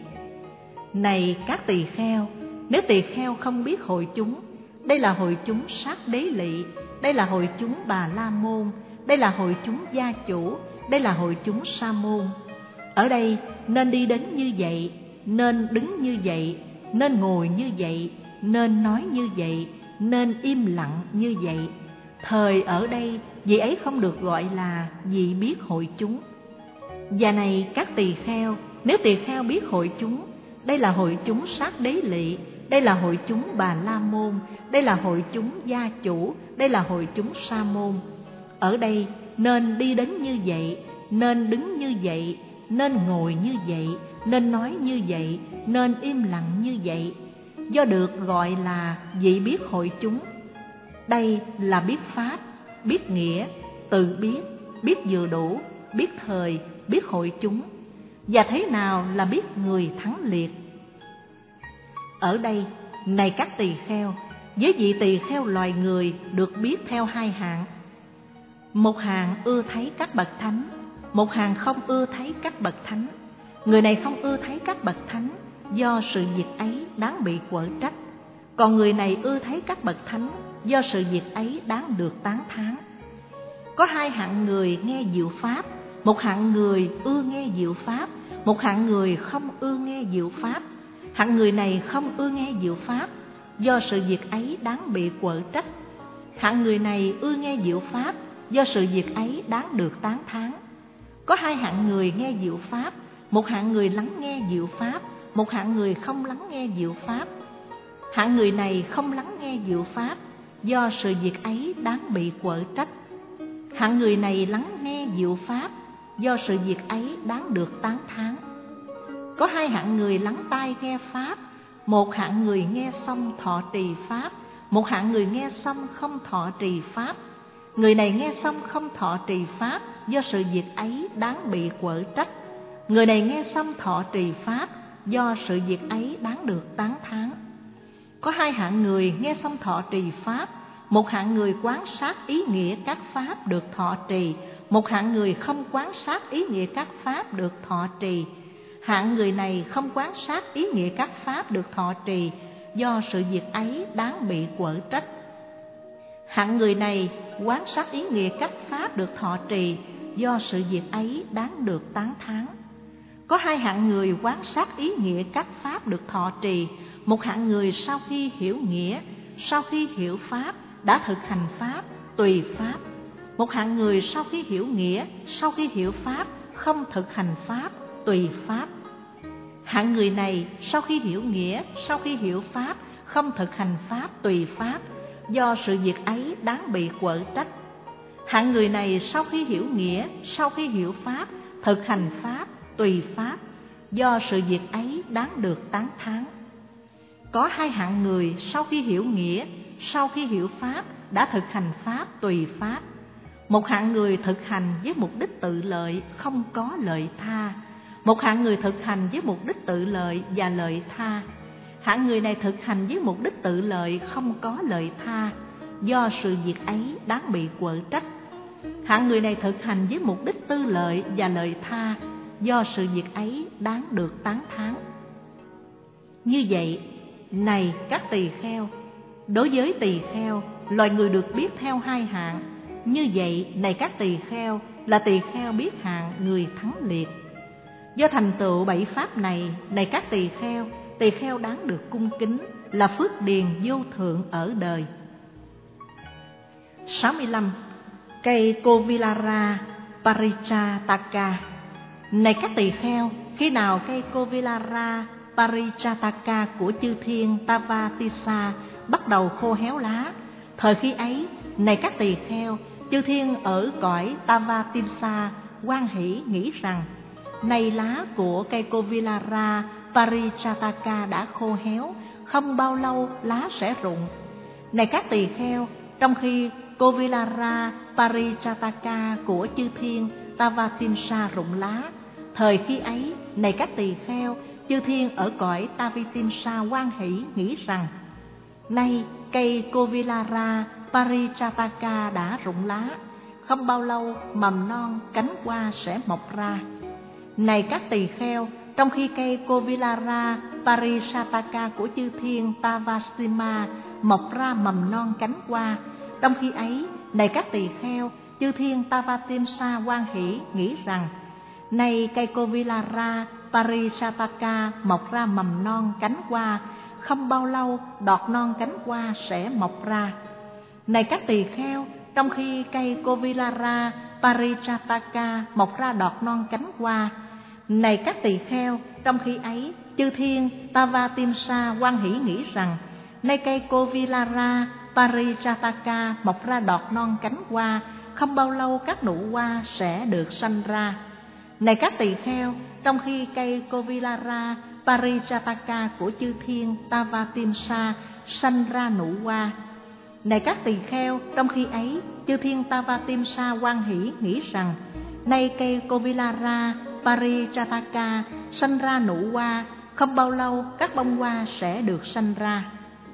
S1: Này các tỳ kheo, nếu tỳ kheo không biết hội chúng, đây là hội chúng sát đế lị, đây là hội chúng bà la môn, đây là hội chúng gia chủ, đây là hội chúng sa môn. Ở đây nên đi đến như vậy, nên đứng như vậy, nên ngồi như vậy, nên nói như vậy, nên im lặng như vậy. Thời ở đây, vị ấy không được gọi là vị biết hội chúng. Và này các tỳ kheo, nếu tỳ kheo biết hội chúng, đây là hội chúng sát đế lị, đây là hội chúng bà la môn, đây là hội chúng gia chủ, đây là hội chúng sa môn. Ở đây nên đi đến như vậy, nên đứng như vậy, nên ngồi như vậy, nên nói như vậy, nên im lặng như vậy. Do được gọi là vị biết hội chúng. Đây là biết pháp, biết nghĩa, tự biết, biết vừa đủ, biết thời, biết hội chúng. Và thế nào là biết người thắng liệt? Ở đây, này các tỳ kheo, với vị tỳ kheo loài người được biết theo hai hạng. Một hạng ưa thấy các bậc thánh, một hạng không ưa thấy các bậc thánh. Người này không ưa thấy các bậc thánh, do sự việc ấy đáng bị quở trách. Còn người này ưa thấy các bậc thánh, do sự việc ấy đáng được tán thán. Có hai hạng người nghe diệu pháp, một hạng người ưa nghe diệu pháp, một hạng người không ưa nghe diệu pháp. Hạng người này không ưa nghe diệu pháp, do sự việc ấy đáng bị quở trách. Hạng người này ưa nghe diệu pháp, do sự việc ấy đáng được tán thán. Có hai hạng người nghe diệu pháp, một hạng người lắng nghe diệu pháp, một hạng người không lắng nghe diệu pháp. Hạng người này không lắng nghe diệu pháp, do sự việc ấy đáng bị quở trách. Hạng người này lắng nghe diệu pháp, do sự việc ấy đáng được tán thán. Có hai hạng người lắng tai nghe pháp, một hạng người nghe xong thọ trì pháp, một hạng người nghe xong không thọ trì pháp. Người này nghe xong không thọ trì pháp, do sự việc ấy đáng bị quở trách. Người này nghe xong thọ trì pháp, do sự việc ấy đáng được tán thán. Có hai hạng người nghe xong thọ trì pháp, một hạng người quán sát ý nghĩa các pháp được thọ trì, một hạng người không quán sát ý nghĩa các pháp được thọ trì. Hạng người này không quán sát ý nghĩa các pháp được thọ trì, do sự việc ấy đáng bị quở trách. Hạng người này quán sát ý nghĩa các pháp được thọ trì, do sự việc ấy đáng được tán thán. Có hai hạng người quán sát ý nghĩa các pháp được thọ trì, một hạng người sau khi hiểu nghĩa, sau khi hiểu pháp đã thực hành pháp tùy pháp. Một hạng người sau khi hiểu nghĩa, sau khi hiểu pháp không thực hành pháp tùy pháp. Hạng người này sau khi hiểu nghĩa, sau khi hiểu pháp không thực hành pháp tùy pháp, do sự việc ấy đáng bị quở trách. Hạng người này sau khi hiểu nghĩa, sau khi hiểu pháp thực hành pháp tùy pháp, do sự việc ấy đáng được tán thán. Có hai hạng người sau khi hiểu nghĩa, sau khi hiểu pháp đã thực hành pháp tùy pháp. Một hạng người thực hành với mục đích tự lợi, không có lợi tha. Một hạng người thực hành với mục đích tự lợi và lợi tha. Hạng người này thực hành với mục đích tự lợi, không có lợi tha, do sự việc ấy đáng bị quở trách. Hạng người này thực hành với mục đích tư lợi và lợi tha, do sự việc ấy đáng được tán thán. Như vậy, này các tỳ kheo, đối với tỳ kheo, loài người được biết theo hai hạng. Như vậy, này các tỳ kheo, là tỳ kheo biết hạng người thắng liệt. Do thành tựu bảy pháp này, này các tỳ kheo, tỳ kheo đáng được cung kính, là phước điền vô thượng ở đời. sáu mươi lăm. Cây Kovilara Parijataka. Này các tỳ kheo, khi nào cây Kovilara Parijataka của chư thiên Tavatisa bắt đầu khô héo lá, thời khi ấy, này các tỳ kheo, chư thiên ở cõi Tavatisa hoan hỷ nghĩ rằng: nay lá của cây Kovilara Parijataka đã khô héo, không bao lâu lá sẽ rụng. Này các tỳ kheo, trong khi Kovilara Parijataka của chư thiên Tavatisa rụng lá, thời khi ấy, này các tỳ kheo, chư thiên ở cõi Tavitimsa hoan hỷ nghĩ rằng: nay cây Kovilara Parijataka đã rụng lá, không bao lâu mầm non cánh hoa sẽ mọc ra. Này các tỳ kheo, trong khi cây Kovilara Parijataka của chư thiên Tavasima mọc ra mầm non cánh hoa, trong khi ấy, này các tỳ kheo, chư thiên Tavatimsa hoan hỷ nghĩ rằng: nay cây Kovilara Parijataka mọc ra mầm non cánh hoa, không bao lâu đọt non cánh hoa sẽ mọc ra. Này các tỳ kheo, trong khi cây Kovilara Parijataka mọc ra đọt non cánh hoa, này các tỳ kheo, trong khi ấy, chư thiên Tavatimsa hoan hỷ nghĩ rằng: nay cây Kovilara Parijataka mọc ra đọt non cánh hoa, không bao lâu các nụ hoa sẽ được sanh ra. Này các tỳ kheo, trong khi cây Kovilara Parijataka của chư thiên Tavatimsa sanh ra nụ hoa, này các tỳ kheo, trong khi ấy, chư thiên Tavatimsa hoan hỷ nghĩ rằng: nay cây Kovilara Parijataka sanh ra nụ hoa, không bao lâu các bông hoa sẽ được sanh ra.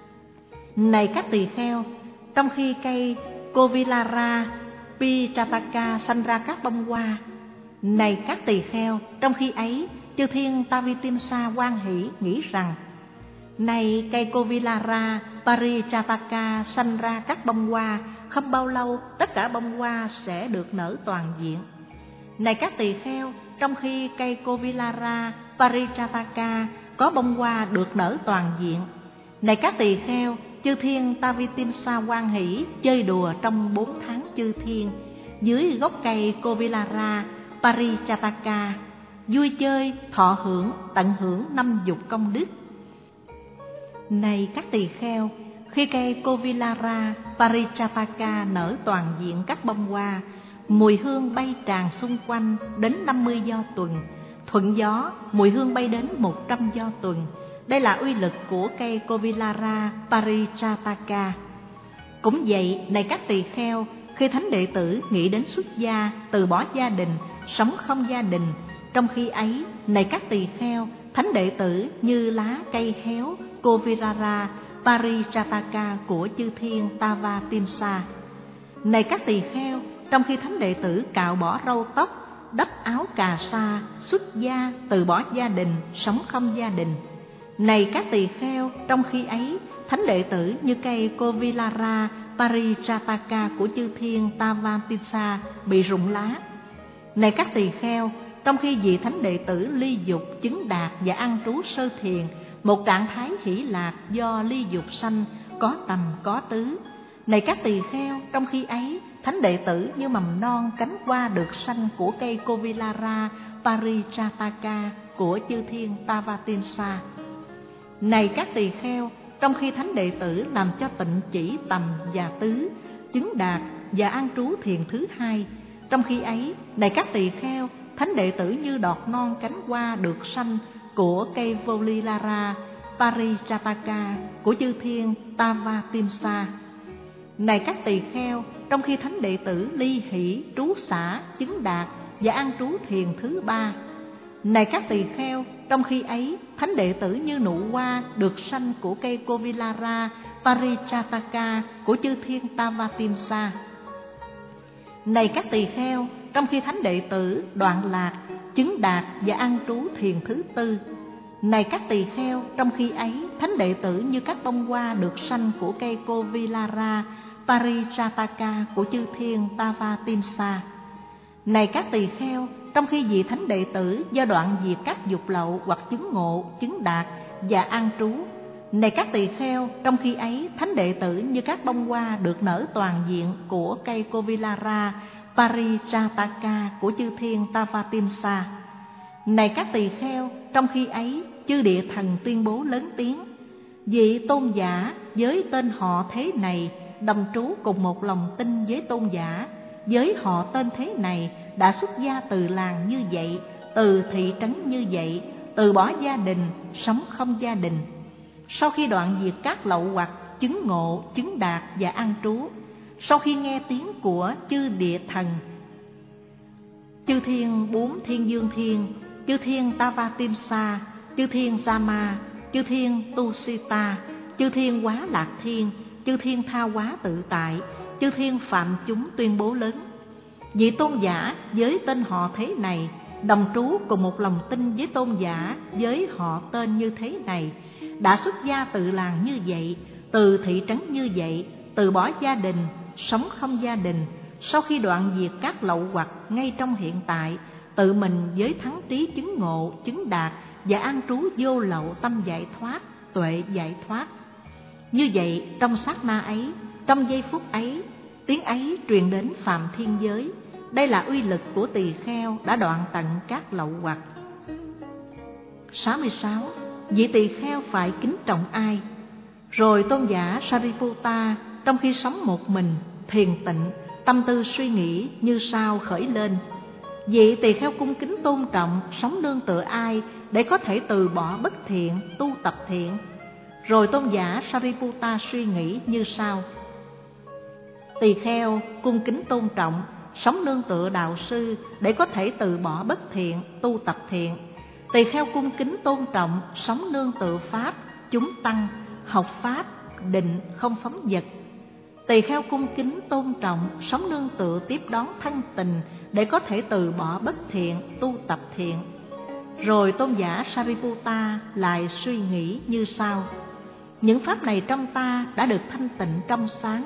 S1: Này các tỳ kheo, trong khi cây Kovilara Parijataka sanh ra các bông hoa, này các tỳ kheo, trong khi ấy, chư thiên Tavitimsa hoan hỷ nghĩ rằng: nay cây Kovilara Parijataka sanh ra các bông hoa, không bao lâu tất cả bông hoa sẽ được nở toàn diện. Này các tỳ kheo, trong khi cây Kovilara Parijataka có bông hoa được nở toàn diện, này các tỳ kheo, chư thiên Tavitimsa hoan hỷ chơi đùa trong bốn tháng chư thiên dưới gốc cây Kovilara Parijataka, vui chơi, thọ hưởng, tận hưởng năm dục công đức. Này các tỳ kheo, khi cây Kovilara Parijataka nở toàn diện các bông hoa, mùi hương bay tràn xung quanh đến năm mươi do tuần. Thuận gió, mùi hương bay đến một trăm do tuần. Đây là uy lực của cây Kovilara Parijataka. Cũng vậy, này các tỳ kheo, khi thánh đệ tử nghĩ đến xuất gia, từ bỏ gia đình, sống không gia đình, trong khi ấy, này các tỳ kheo, thánh đệ tử như lá cây héo Kovilara Parijataka của chư thiên Tavatimsa. Này các tỳ kheo, trong khi thánh đệ tử cạo bỏ râu tóc, đắp áo cà sa, xuất gia, từ bỏ gia đình, sống không gia đình. Này các tỳ kheo, trong khi ấy, thánh đệ tử như cây Kovilara Parijataka của chư thiên Tavatimsa bị rụng lá. Này các tỳ kheo, trong khi vị thánh đệ tử ly dục, chứng đạt và an trú sơ thiền, một trạng thái hỷ lạc do ly dục sanh, có tầm có tứ. Này các tỳ kheo, trong khi ấy, thánh đệ tử như mầm non cánh hoa được sanh của cây Kovilara Parijataka của chư thiên Tavatimsa. Này các tỳ kheo, trong khi thánh đệ tử làm cho tịnh chỉ tầm và tứ, chứng đạt và an trú thiền thứ hai, trong khi ấy, này các tỳ kheo, thánh đệ tử như đọt non cánh hoa được sanh của cây Kovilara Parijataka của chư thiên Tavatimsa. Này các tỳ kheo, trong khi thánh đệ tử ly hỷ, trú xả, chứng đạt và an trú thiền thứ ba. Này các tỳ kheo, trong khi ấy, thánh đệ tử như nụ hoa được sanh của cây Kovilara Parijataka của chư thiên Tavatimsa. Này các tỳ kheo, trong khi thánh đệ tử đoạn lạc, chứng đạt và an trú thiền thứ tư. Này các tỳ kheo, trong khi ấy, thánh đệ tử như các bông hoa được sanh của cây Kovilara Parijataka của chư thiên Tavatimsa. Này các tỳ kheo, trong khi vị thánh đệ tử do đoạn diệt các dục lậu hoặc chứng ngộ, chứng đạt và an trú. Này các tỳ kheo, trong khi ấy, thánh đệ tử như các bông hoa được nở toàn diện của cây Kovilara Parijataka của chư thiên Tavatimsa. Này các tỳ kheo, trong khi ấy, chư địa thần tuyên bố lớn tiếng: vị tôn giả với tên họ thế này đồng trú cùng một lòng tin với tôn giả với họ tên thế này đã xuất gia từ làng như vậy, từ thị trấn như vậy, từ bỏ gia đình, sống không gia đình. Sau khi đoạn diệt các lậu hoặc, chứng ngộ, chứng đạt và an trú, sau khi nghe tiếng của chư địa thần, chư thiên bốn thiên dương thiên, chư thiên Tavatimsa, chư thiên Sama, chư thiên Tusita, chư thiên Quá Lạc Thiên, chư thiên Tha Hóa Tự Tại, chư thiên phạm chúng tuyên bố lớn: vị tôn giả với tên họ thế này đồng trú cùng một lòng tin với tôn giả với họ tên như thế này đã xuất gia từ làng như vậy, từ thị trấn như vậy, từ bỏ gia đình, sống không gia đình, sau khi đoạn diệt các lậu hoặc ngay trong hiện tại, tự mình với thắng trí chứng ngộ, chứng đạt và an trú vô lậu tâm giải thoát, tuệ giải thoát. Như vậy, trong sát na ấy, trong giây phút ấy, tiếng ấy truyền đến phạm thiên giới. Đây là uy lực của tỳ kheo đã đoạn tận các lậu hoặc. sáu mươi sáu. Vị tỳ kheo phải kính trọng ai? Rồi tôn giả Sariputta trong khi sống một mình, thiền tịnh, tâm tư suy nghĩ như sau khởi lên: vị tỳ kheo cung kính tôn trọng sống nương tựa ai để có thể từ bỏ bất thiện, tu tập thiện? Rồi tôn giả Sariputta suy nghĩ như sau: tỳ kheo cung kính tôn trọng sống nương tựa đạo sư để có thể từ bỏ bất thiện, tu tập thiện. Tỳ kheo cung kính tôn trọng sống nương tựa pháp, chúng tăng, học pháp, định, không phóng dật. Tỳ kheo cung kính tôn trọng sống nương tựa tiếp đón thân tình để có thể từ bỏ bất thiện, tu tập thiện. Rồi tôn giả Sariputta lại suy nghĩ như sau: những pháp này trong ta đã được thanh tịnh trong sáng.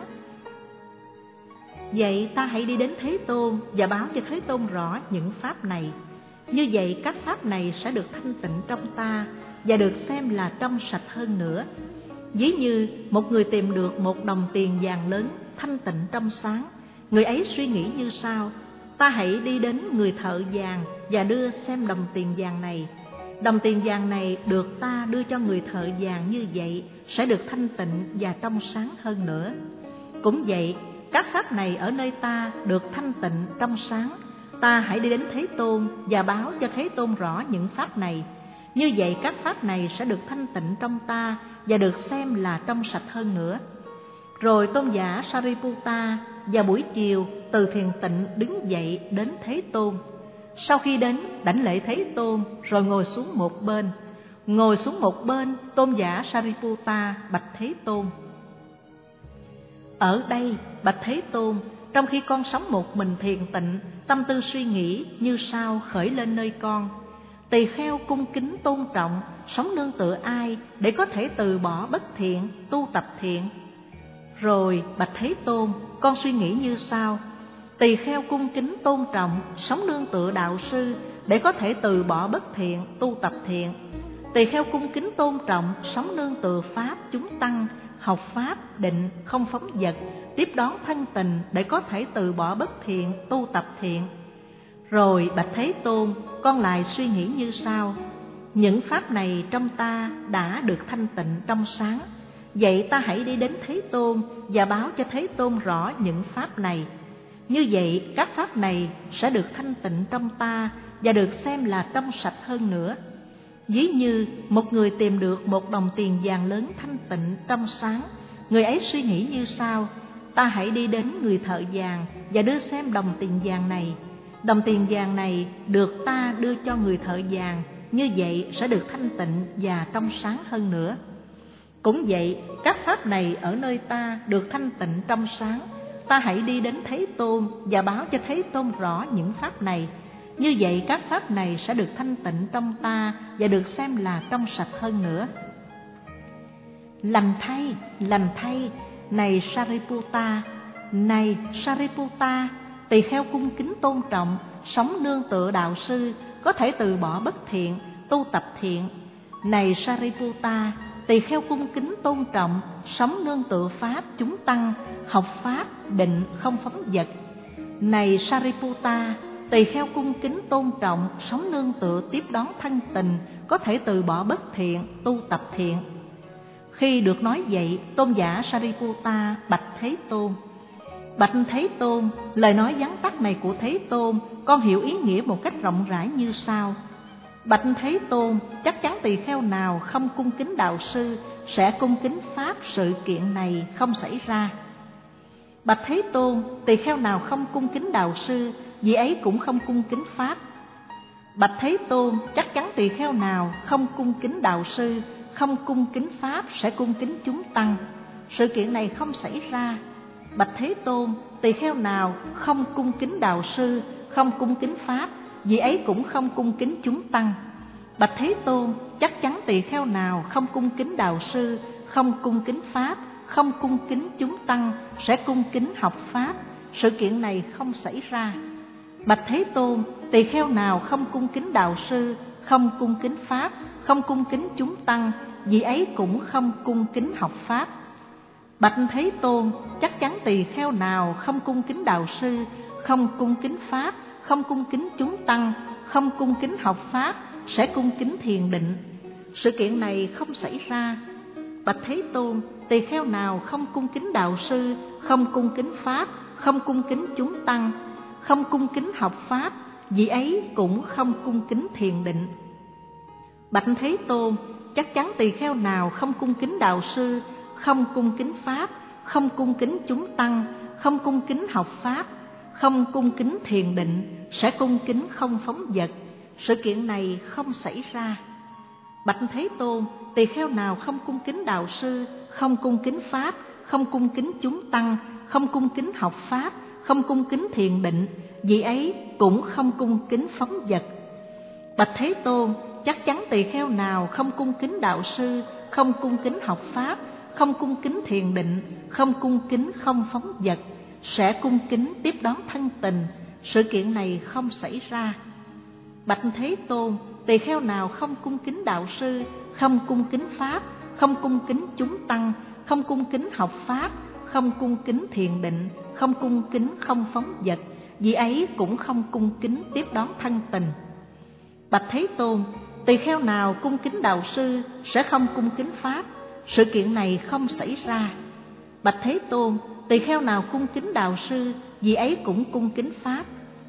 S1: Vậy ta hãy đi đến Thế Tôn và báo cho Thế Tôn rõ những pháp này. Như vậy các pháp này sẽ được thanh tịnh trong ta và được xem là trong sạch hơn nữa. Ví như một người tìm được một đồng tiền vàng lớn, thanh tịnh trong sáng. Người ấy suy nghĩ như sau: ta hãy đi đến người thợ vàng và đưa xem đồng tiền vàng này. Đồng tiền vàng này được ta đưa cho người thợ vàng như vậy sẽ được thanh tịnh và trong sáng hơn nữa. Cũng vậy, các pháp này ở nơi ta được thanh tịnh trong sáng. Ta hãy đi đến Thế Tôn và báo cho Thế Tôn rõ những pháp này. Như vậy các pháp này sẽ được thanh tịnh trong ta và được xem là trong sạch hơn nữa. Rồi tôn giả Sariputta vào buổi chiều từ thiền tịnh đứng dậy đến Thế Tôn. Sau khi đến, đảnh lễ Thế Tôn rồi ngồi xuống một bên. Ngồi xuống một bên, tôn giả Sariputta bạch Thế Tôn: Ở đây, bạch Thế Tôn, trong khi con sống một mình thiền tịnh, tâm tư suy nghĩ như sao khởi lên nơi con. Tỳ kheo cung kính tôn trọng, sống nương tựa ai để có thể từ bỏ bất thiện, tu tập thiện? Rồi bạch Thế Tôn, con suy nghĩ như sau: tỳ kheo cung kính tôn trọng, sống nương tựa đạo sư để có thể từ bỏ bất thiện, tu tập thiện. Tỳ kheo cung kính tôn trọng, sống nương tựa pháp chúng tăng, học pháp định, không phóng dật, tiếp đón thân tình để có thể từ bỏ bất thiện, tu tập thiện. Rồi bạch Thế Tôn, con lại suy nghĩ như sau: những pháp này trong ta đã được thanh tịnh trong sáng. Vậy ta hãy đi đến Thế Tôn và báo cho Thế Tôn rõ những pháp này. Như vậy các pháp này sẽ được thanh tịnh trong ta và được xem là trong sạch hơn nữa. Ví như một người tìm được một đồng tiền vàng lớn thanh tịnh trong sáng, người ấy suy nghĩ như sau: ta hãy đi đến người thợ vàng và đưa xem đồng tiền vàng này. Đồng tiền vàng này được ta đưa cho người thợ vàng, như vậy sẽ được thanh tịnh và trong sáng hơn nữa. Cũng vậy, các pháp này ở nơi ta được thanh tịnh trong sáng. Ta hãy đi đến Thế Tôn và báo cho Thế Tôn rõ những pháp này. Như vậy các pháp này sẽ được thanh tịnh trong ta và được xem là trong sạch hơn nữa. Lành thay, lành thay, này Sariputta, này Sariputta, tỳ kheo cung kính tôn trọng, sống nương tựa đạo sư, có thể từ bỏ bất thiện, tu tập thiện. Này Sariputta, tỳ kheo cung kính tôn trọng, sống nương tựa pháp chúng tăng, học pháp định, không phóng dật. Này Sariputta, tỳ kheo cung kính tôn trọng, sống nương tựa tiếp đón thân tình, có thể từ bỏ bất thiện, tu tập thiện. Khi được nói vậy, tôn giả Sariputta bạch Thế Tôn: bạch Thế Tôn, lời nói vắn tắt này của Thế Tôn, con hiểu ý nghĩa một cách rộng rãi như sau. Bạch Thế Tôn, chắc chắn tỳ kheo nào không cung kính đạo sư sẽ cung kính pháp, sự kiện này không xảy ra. Bạch Thế Tôn, tỳ kheo nào không cung kính đạo sư, vì ấy cũng không cung kính pháp. Bạch Thế Tôn, chắc chắn tỳ kheo nào không cung kính đạo sư, không cung kính pháp sẽ cung kính chúng tăng. Sự kiện này không xảy ra. Bạch Thế Tôn, tỳ kheo nào không cung kính đạo sư, không cung kính pháp, vì ấy cũng không cung kính chúng tăng. Bạch Thế Tôn, chắc chắn tỳ kheo nào không cung kính đạo sư, không cung kính pháp, không cung kính chúng tăng sẽ cung kính học pháp. Sự kiện này không xảy ra. Bạch Thế Tôn, tỳ kheo nào không cung kính đạo sư, không cung kính pháp, không cung kính chúng tăng, vì ấy cũng không cung kính học pháp. Bạch Thế Tôn, chắc chắn tỳ kheo nào không cung kính đạo sư, không cung kính pháp, không cung kính chúng tăng, không cung kính học pháp sẽ cung kính thiền định. Sự kiện này không xảy ra. Bạch Thế Tôn, tỳ kheo nào không cung kính đạo sư, không cung kính pháp, không cung kính chúng tăng, không cung kính học pháp, vì ấy cũng không cung kính thiền định. Bạch Thế Tôn, chắc chắn tỳ kheo nào không cung kính đạo sư, không cung kính pháp, không cung kính chúng tăng, không cung kính học pháp, không cung kính thiền định sẽ cung kính không phóng dật. Sự kiện này không xảy ra. Bạch Thế Tôn, tỳ kheo nào không cung kính đạo sư, không cung kính pháp, không cung kính chúng tăng, không cung kính học pháp, không cung kính thiền định, vì ấy cũng không cung kính phóng dật. Bạch Thế Tôn, chắc chắn tỳ kheo nào không cung kính đạo sư, không cung kính học pháp, không cung kính thiền định, không cung kính không phóng dật sẽ cung kính tiếp đón thân tình. Sự kiện này không xảy ra. Bạch Thế Tôn, tỳ kheo nào không cung kính đạo sư, không cung kính pháp, không cung kính chúng tăng, không cung kính học pháp, không cung kính thiền định, không cung kính không phóng dật, vì ấy cũng không cung kính tiếp đón thân tình. Bạch Thế Tôn, tỳ kheo nào cung kính đạo sư sẽ không cung kính pháp, sự kiện này không xảy ra. Bạch Thế Tôn, tỳ kheo nào cung kính đạo sư, vì ấy cũng cung kính pháp.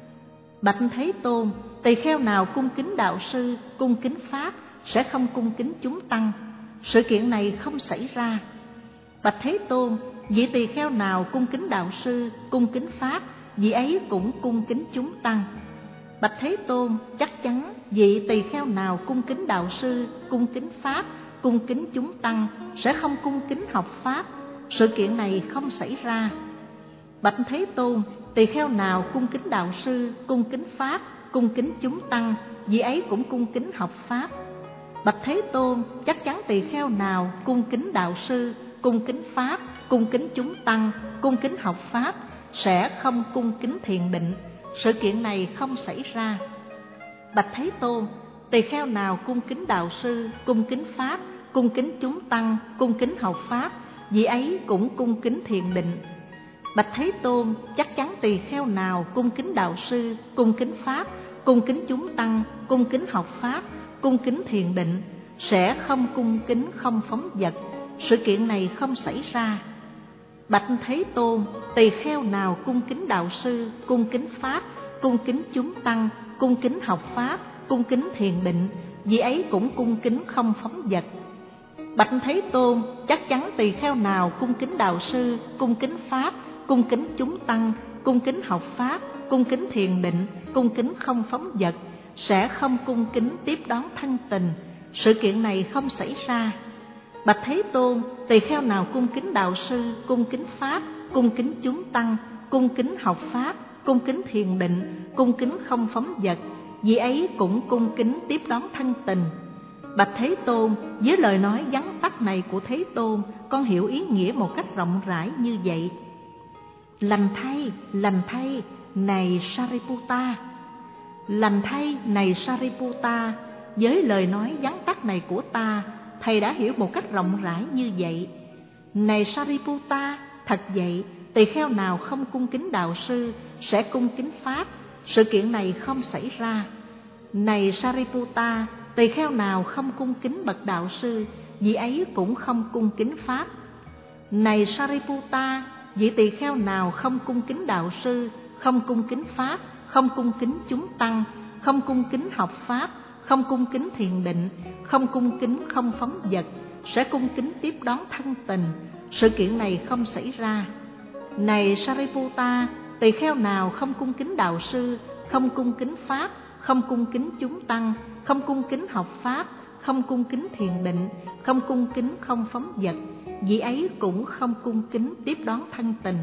S1: Bạch Thế Tôn, tỳ kheo nào cung kính đạo sư, cung kính pháp, sẽ không cung kính chúng tăng, sự kiện này không xảy ra. Bạch Thế Tôn, vị tỳ kheo nào cung kính đạo sư, cung kính pháp, vị ấy cũng cung kính chúng tăng. Bạch Thế Tôn, chắc chắn vị tỳ kheo nào cung kính đạo sư, cung kính pháp, cung kính chúng tăng, sẽ không cung kính học pháp, sự kiện này không xảy ra. Bạch Thế Tôn, tỳ kheo nào cung kính đạo sư, cung kính pháp, cung kính chúng tăng, vị ấy cũng cung kính học pháp. Bạch Thế Tôn, chắc chắn tỳ kheo nào cung kính đạo sư, cung kính pháp, cung kính chúng tăng, cung kính học pháp, sẽ không cung kính thiền định, sự kiện này không xảy ra. Bạch Thế Tôn, tỳ kheo nào cung kính đạo sư, cung kính pháp, cung kính chúng tăng, cung kính học pháp, vị ấy cũng cung kính thiền định. Bạch Thế Tôn, chắc chắn tỳ kheo nào cung kính đạo sư, cung kính pháp, cung kính chúng tăng, cung kính học pháp, cung kính thiền định, sẽ không cung kính không phóng dật, sự kiện này không xảy ra. Bạch Thế Tôn, tỳ kheo nào cung kính đạo sư, cung kính pháp, cung kính chúng tăng, cung kính học pháp, cung kính thiền định, vị ấy cũng cung kính không phóng dật. Bạch Thế Tôn, chắc chắn tỳ kheo nào cung kính đạo sư, cung kính pháp, cung kính chúng tăng, cung kính học pháp, cung kính thiền định, cung kính không phóng dật, sẽ không cung kính tiếp đón thanh tình, sự kiện này không xảy ra. Bạch Thế Tôn, tỳ kheo nào cung kính đạo sư, cung kính pháp, cung kính chúng tăng, cung kính học pháp, cung kính thiền định, cung kính không phóng dật, vị ấy cũng cung kính tiếp đón thanh tình. Bạch Thế Tôn, với lời nói vắn tắt này của Thế Tôn, con hiểu ý nghĩa một cách rộng rãi như vậy. Lành thay, lành thay, này Sariputta. Lành thay, này Sariputta, với lời nói vắn tắt này của ta, thầy đã hiểu một cách rộng rãi như vậy. Này Sariputta, thật vậy, tỳ kheo nào không cung kính đạo sư sẽ cung kính pháp, sự kiện này không xảy ra. Này Sariputta, tỳ kheo nào không cung kính bậc đạo sư, vị ấy cũng không cung kính pháp. Này Sariputta, vị tỳ kheo nào không cung kính đạo sư, không cung kính pháp, không cung kính chúng tăng, không cung kính học pháp, không cung kính thiền định, không cung kính không phóng dật, sẽ cung kính tiếp đón thanh tình, sự kiện này không xảy ra. Này Sariputta, tỳ kheo nào không cung kính đạo sư, không cung kính pháp, không cung kính chúng tăng, không cung kính học pháp, không cung kính thiền định, không cung kính không phóng dật, vị ấy cũng không cung kính tiếp đón thanh tình.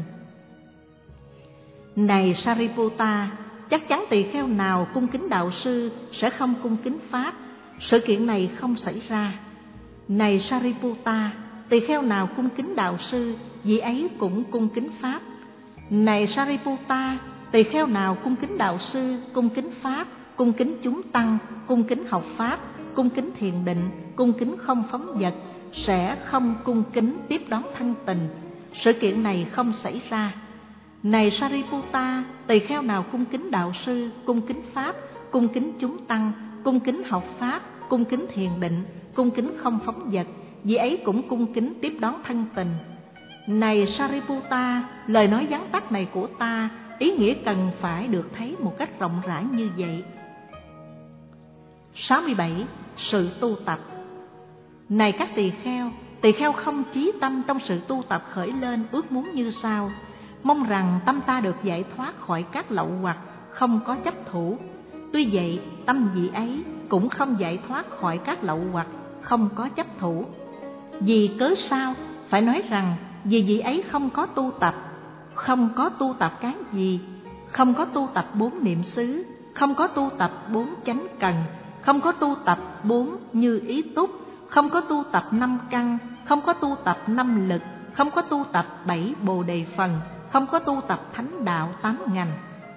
S1: Này Sariputta, chắc chắn tỳ kheo nào cung kính đạo sư sẽ không cung kính pháp, sự kiện này không xảy ra. Này Sariputta, tỳ kheo nào cung kính đạo sư, vị ấy cũng cung kính pháp. Này Sariputta, tỳ kheo nào cung kính đạo sư, cung kính pháp, cung kính chúng tăng, cung kính học pháp, cung kính thiền định, cung kính không phóng dật, sẽ không cung kính tiếp đón thanh tình, sự kiện này không xảy ra. Này Sariputta, tỳ kheo nào cung kính đạo sư, cung kính pháp, cung kính chúng tăng, cung kính học pháp, cung kính thiền định, cung kính không phóng dật, vị ấy cũng cung kính tiếp đón thanh tình. Này Sariputta, lời nói vắn tắt này của ta, ý nghĩa cần phải được thấy một cách rộng rãi như vậy. sáu mươi bảy. Sự tu tập. Này các tỳ kheo, tỳ kheo không chí tâm trong sự tu tập khởi lên ước muốn như sau: mong rằng tâm ta được giải thoát khỏi các lậu hoặc, không có chấp thủ. Tuy vậy, tâm vị ấy cũng không giải thoát khỏi các lậu hoặc, không có chấp thủ. Vì cớ sao? Phải nói rằng vì vị ấy không có tu tập. Không có tu tập cái gì? Không có tu tập bốn niệm xứ, không có tu tập bốn chánh cần, không có tu tập bốn như ý túc, không có tu tập năm căn, không có tu tập năm lực, không có tu tập bảy bồ đề phần, không có tu tập thánh đạo tám ngành.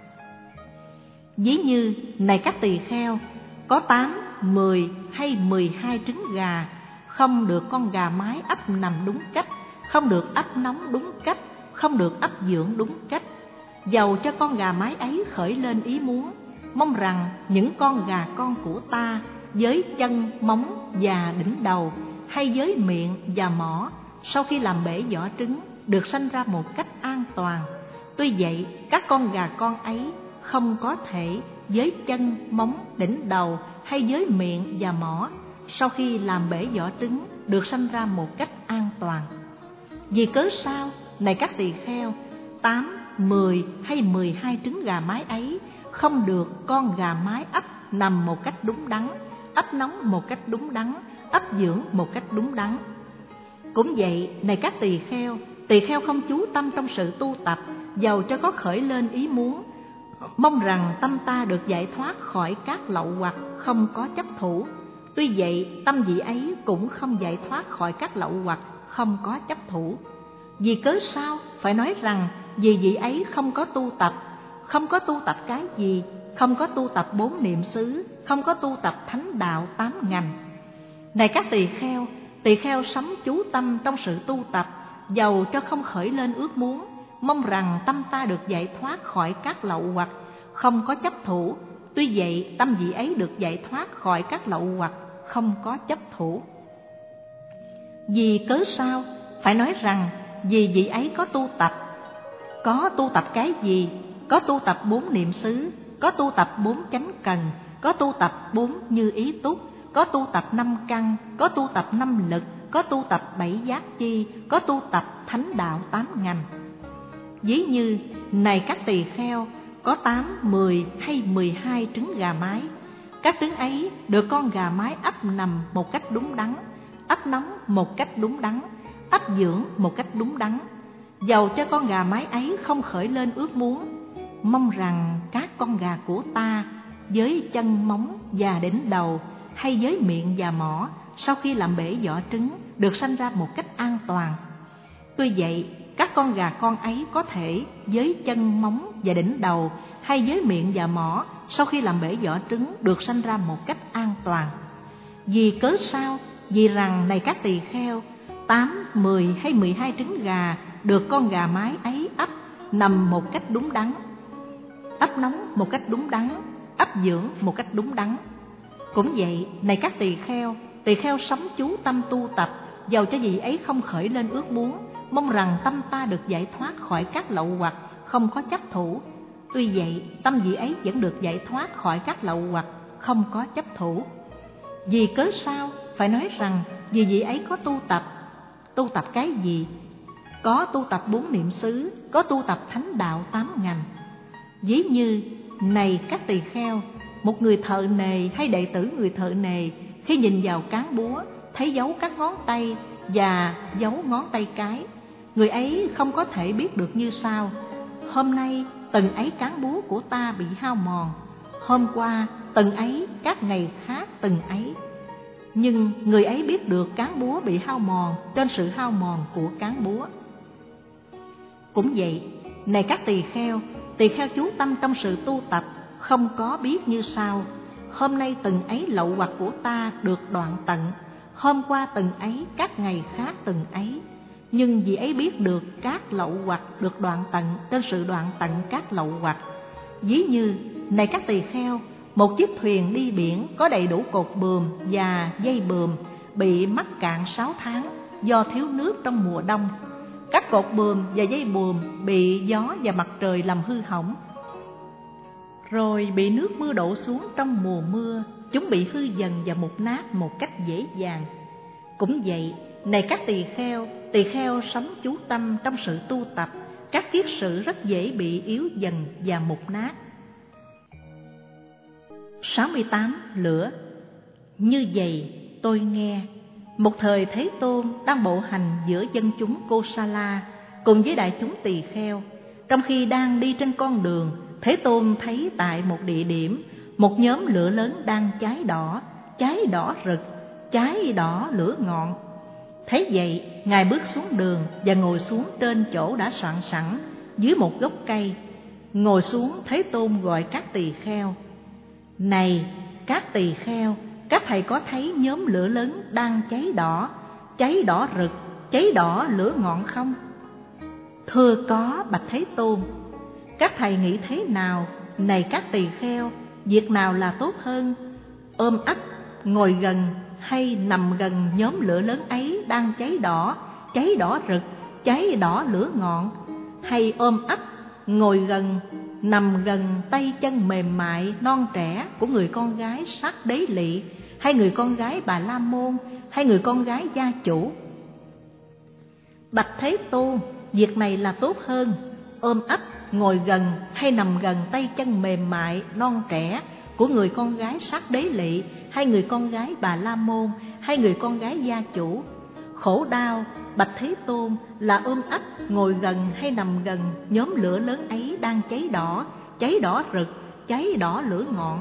S1: Ví như, này các tỳ kheo, có tám, mười hay mười hai trứng gà, không được con gà mái ấp nằm đúng cách, không được ấp nóng đúng cách, không được ấp dưỡng đúng cách. Dầu cho con gà mái ấy khởi lên ý muốn, mong rằng những con gà con của ta với chân, móng và đỉnh đầu, hay với miệng và mỏ, sau khi làm bể vỏ trứng, được sanh ra một cách an toàn. Tuy vậy, các con gà con ấy không có thể với chân, móng, đỉnh đầu hay với miệng và mỏ, sau khi làm bể vỏ trứng, được sanh ra một cách an toàn. Vì cớ sao, này các tỳ kheo, tám, mười hay mười hai trứng gà mái ấy không được con gà mái ấp nằm một cách đúng đắn, ấp nóng một cách đúng đắn, ấp dưỡng một cách đúng đắn? Cũng vậy, này các tỳ kheo, tỳ kheo không chú tâm trong sự tu tập, dầu cho có khởi lên ý muốn, mong rằng tâm ta được giải thoát khỏi các lậu hoặc, không có chấp thủ. Tuy vậy, tâm vị ấy cũng không giải thoát khỏi các lậu hoặc, không có chấp thủ. Vì cớ sao phải nói rằng vì vị ấy không có tu tập? Không có tu tập cái gì? Không có tu tập bốn niệm xứ, không có tu tập thánh đạo tám ngành. Này các tỳ kheo, tỳ kheo sống chú tâm trong sự tu tập, dầu cho không khởi lên ước muốn, mong rằng tâm ta được giải thoát khỏi các lậu hoặc, không có chấp thủ. Tuy vậy, tâm vị ấy được giải thoát khỏi các lậu hoặc, không có chấp thủ. Vì cớ sao phải nói rằng vì vị ấy có tu tập? Có tu tập cái gì? Có tu tập bốn niệm xứ, có tu tập bốn chánh cần, có tu tập bốn như ý túc, có tu tập năm căn, có tu tập năm lực, có tu tập bảy giác chi, có tu tập thánh đạo tám ngành. Ví như, này các tỳ kheo, có tám, mười hay mười hai trứng gà mái. Các trứng ấy được con gà mái ấp nằm một cách đúng đắn, ấp nóng một cách đúng đắn, ấp dưỡng một cách đúng đắn. Dầu cho con gà mái ấy không khởi lên ước muốn, mong rằng các con gà của ta với chân, móng và đỉnh đầu, hay với miệng và mỏ, sau khi làm bể vỏ trứng, được sanh ra một cách an toàn. Tuy vậy, các con gà con ấy có thể với chân, móng và đỉnh đầu, hay với miệng và mỏ, sau khi làm bể vỏ trứng, được sanh ra một cách an toàn. Vì cớ sao? Vì rằng, này các tỳ kheo, tám, mười hay mười hai trứng gà được con gà mái ấy ấp nằm một cách đúng đắn, ấp nóng một cách đúng đắn, ấp dưỡng một cách đúng đắn. Cũng vậy, này các tỳ kheo, tỳ kheo sống chú tâm tu tập, dầu cho vị ấy không khởi lên ước muốn, mong rằng tâm ta được giải thoát khỏi các lậu hoặc, không có chấp thủ. Tuy vậy, tâm vị ấy vẫn được giải thoát khỏi các lậu hoặc, không có chấp thủ. Vì cớ sao phải nói rằng vì vị ấy có tu tập? Tu tập cái gì? Có tu tập bốn niệm xứ, có tu tập thánh đạo tám ngành. Ví như, này các tỳ kheo, một người thợ nề hay đệ tử người thợ nề, khi nhìn vào cán búa, thấy dấu các ngón tay và dấu ngón tay cái, người ấy không có thể biết được như sau: hôm nay từng ấy cán búa của ta bị hao mòn, hôm qua từng ấy, các ngày khác từng ấy. Nhưng người ấy biết được cán búa bị hao mòn trên sự hao mòn của cán búa. Cũng vậy, này các tỳ kheo, tỳ kheo chú tâm trong sự tu tập, không có biết như sau: hôm nay từng ấy lậu hoặc của ta được đoạn tận, hôm qua từng ấy, các ngày khác từng ấy. Nhưng vì ấy biết được các lậu hoặc được đoạn tận trên sự đoạn tận các lậu hoặc. Ví như, này các tỳ kheo, một chiếc thuyền đi biển có đầy đủ cột buồm và dây buồm bị mắc cạn sáu tháng do thiếu nước trong mùa đông. Các cột buồm và dây buồm bị gió và mặt trời làm hư hỏng, rồi bị nước mưa đổ xuống trong mùa mưa, chúng bị hư dần và mục nát một cách dễ dàng. Cũng vậy, này các tỳ kheo, tỳ kheo sống chú tâm trong sự tu tập, các kiết sử rất dễ bị yếu dần và mục nát. sáu mươi tám. Lửa. Như vậy tôi nghe, một thời Thế Tôn đang bộ hành giữa dân chúng Kosala cùng với đại chúng tỳ kheo. Trong khi đang đi trên con đường, Thế Tôn thấy tại một địa điểm một nhóm lửa lớn đang cháy đỏ, cháy đỏ rực, cháy đỏ lửa ngọn. Thấy vậy, Ngài bước xuống đường và ngồi xuống trên chỗ đã soạn sẵn dưới một gốc cây. Ngồi xuống, Thế Tôn gọi các tỳ kheo: này các tỳ kheo, các thầy có thấy nhóm lửa lớn đang cháy đỏ, cháy đỏ rực, cháy đỏ lửa ngọn không? Thưa có, bạch Thế Tôn. Các thầy nghĩ thế nào? Này các tỳ kheo, việc nào là tốt hơn? Ôm ấp ngồi gần hay nằm gần nhóm lửa lớn ấy đang cháy đỏ, cháy đỏ rực, cháy đỏ lửa ngọn, hay ôm ấp, ngồi gần, nằm gần tay chân mềm mại non trẻ của người con gái sát đế lỵ, hay người con gái Bà La Môn, hay người con gái gia chủ. Bạch Thế Tôn, việc này là tốt hơn, ôm ấp, ngồi gần hay nằm gần tay chân mềm mại non trẻ của người con gái sát đế lỵ, hay người con gái Bà La Môn, hay người con gái gia chủ. Khổ đau, Bạch Thế Tôn, là ôm ấp, ngồi gần hay nằm gần nhóm lửa lớn ấy đang cháy đỏ, cháy đỏ rực, cháy đỏ lửa ngọn.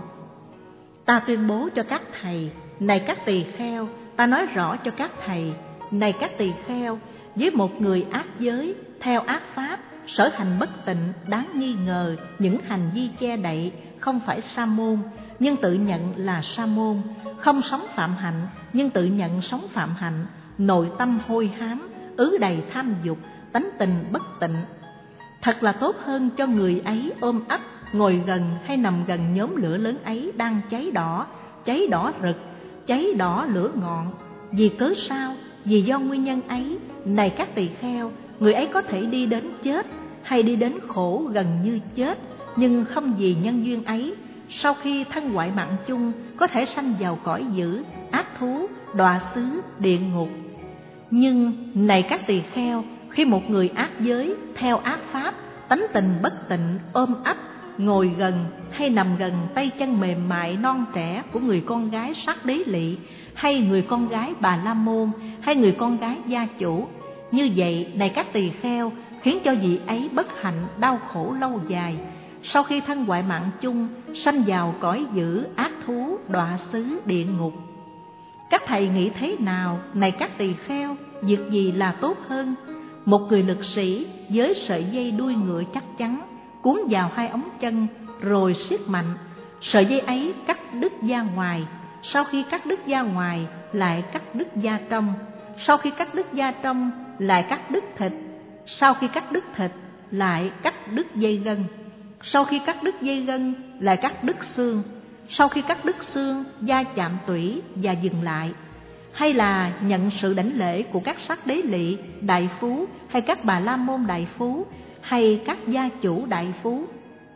S1: Ta tuyên bố cho các thầy, này các tỳ kheo, ta nói rõ cho các thầy, này các tỳ kheo, với một người ác giới, theo ác pháp, sở hành bất tịnh, đáng nghi ngờ, những hành vi che đậy, không phải sa môn, nhưng tự nhận là sa môn, không sống phạm hạnh, nhưng tự nhận sống phạm hạnh, nội tâm hôi hám, ứ đầy tham dục, tánh tình bất tịnh. Thật là tốt hơn cho người ấy ôm ấp, ngồi gần hay nằm gần nhóm lửa lớn ấy đang cháy đỏ, cháy đỏ rực, cháy đỏ lửa ngọn. Vì cớ sao? Vì do nguyên nhân ấy, này các tỳ kheo, người ấy có thể đi đến chết, hay đi đến khổ gần như chết, nhưng không vì nhân duyên ấy, sau khi thân hoại mạng chung, có thể sanh vào cõi dữ, ác thú, đọa xứ, địa ngục. Nhưng này các tỳ kheo, khi một người ác giới, theo ác pháp, tánh tình bất tịnh, ôm ấp, ngồi gần hay nằm gần tay chân mềm mại non trẻ của người con gái sát đế lỵ, hay người con gái Bà La Môn, hay người con gái gia chủ, như vậy, này các tỳ kheo, khiến cho vị ấy bất hạnh, đau khổ lâu dài, sau khi thân hoại mạng chung, sanh vào cõi dữ, ác thú, đọa xứ, địa ngục. Các thầy nghĩ thế nào, này các tỳ kheo, việc gì là tốt hơn? Một người lực sĩ với sợi dây đuôi ngựa chắc chắn, cuốn vào hai ống chân, rồi siết mạnh, sợi dây ấy cắt đứt da ngoài, sau khi cắt đứt da ngoài, lại cắt đứt da trong, sau khi cắt đứt da trong, lại cắt đứt thịt, sau khi cắt đứt thịt, lại cắt đứt dây gân, sau khi cắt đứt dây gân, lại cắt đứt xương, sau khi cắt đứt xương, da chạm tủy và dừng lại. Hay là nhận sự đảnh lễ của các sắc đế lỵ, đại phú, hay các Bà La Môn đại phú, hay các gia chủ đại phú.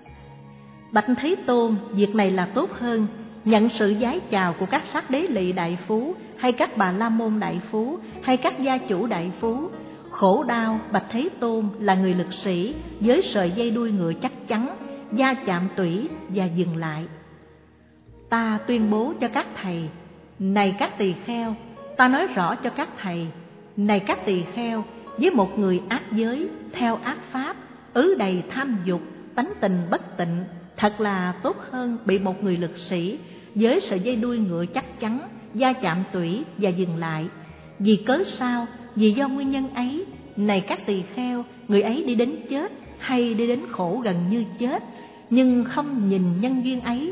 S1: Bạch Thế Tôn, việc này là tốt hơn, nhận sự vái chào của các sắc đế lỵ đại phú, hay các Bà La Môn đại phú, hay các gia chủ đại phú. Khổ đau, Bạch Thế Tôn, là người lực sĩ với sợi dây đuôi ngựa chắc chắn, da chạm tủy và dừng lại. Ta tuyên bố cho các thầy, này các tỳ kheo, ta nói rõ cho các thầy, này các tỳ kheo, với một người ác giới, theo ác pháp, ứ đầy tham dục, tánh tình bất tịnh, thật là tốt hơn bị một người lực sĩ với sợi dây đuôi ngựa chắc chắn, da chạm tủy và dừng lại. Vì cớ sao? Vì do nguyên nhân ấy, này các tỳ kheo, người ấy đi đến chết, hay đi đến khổ gần như chết, nhưng không nhìn nhân duyên ấy,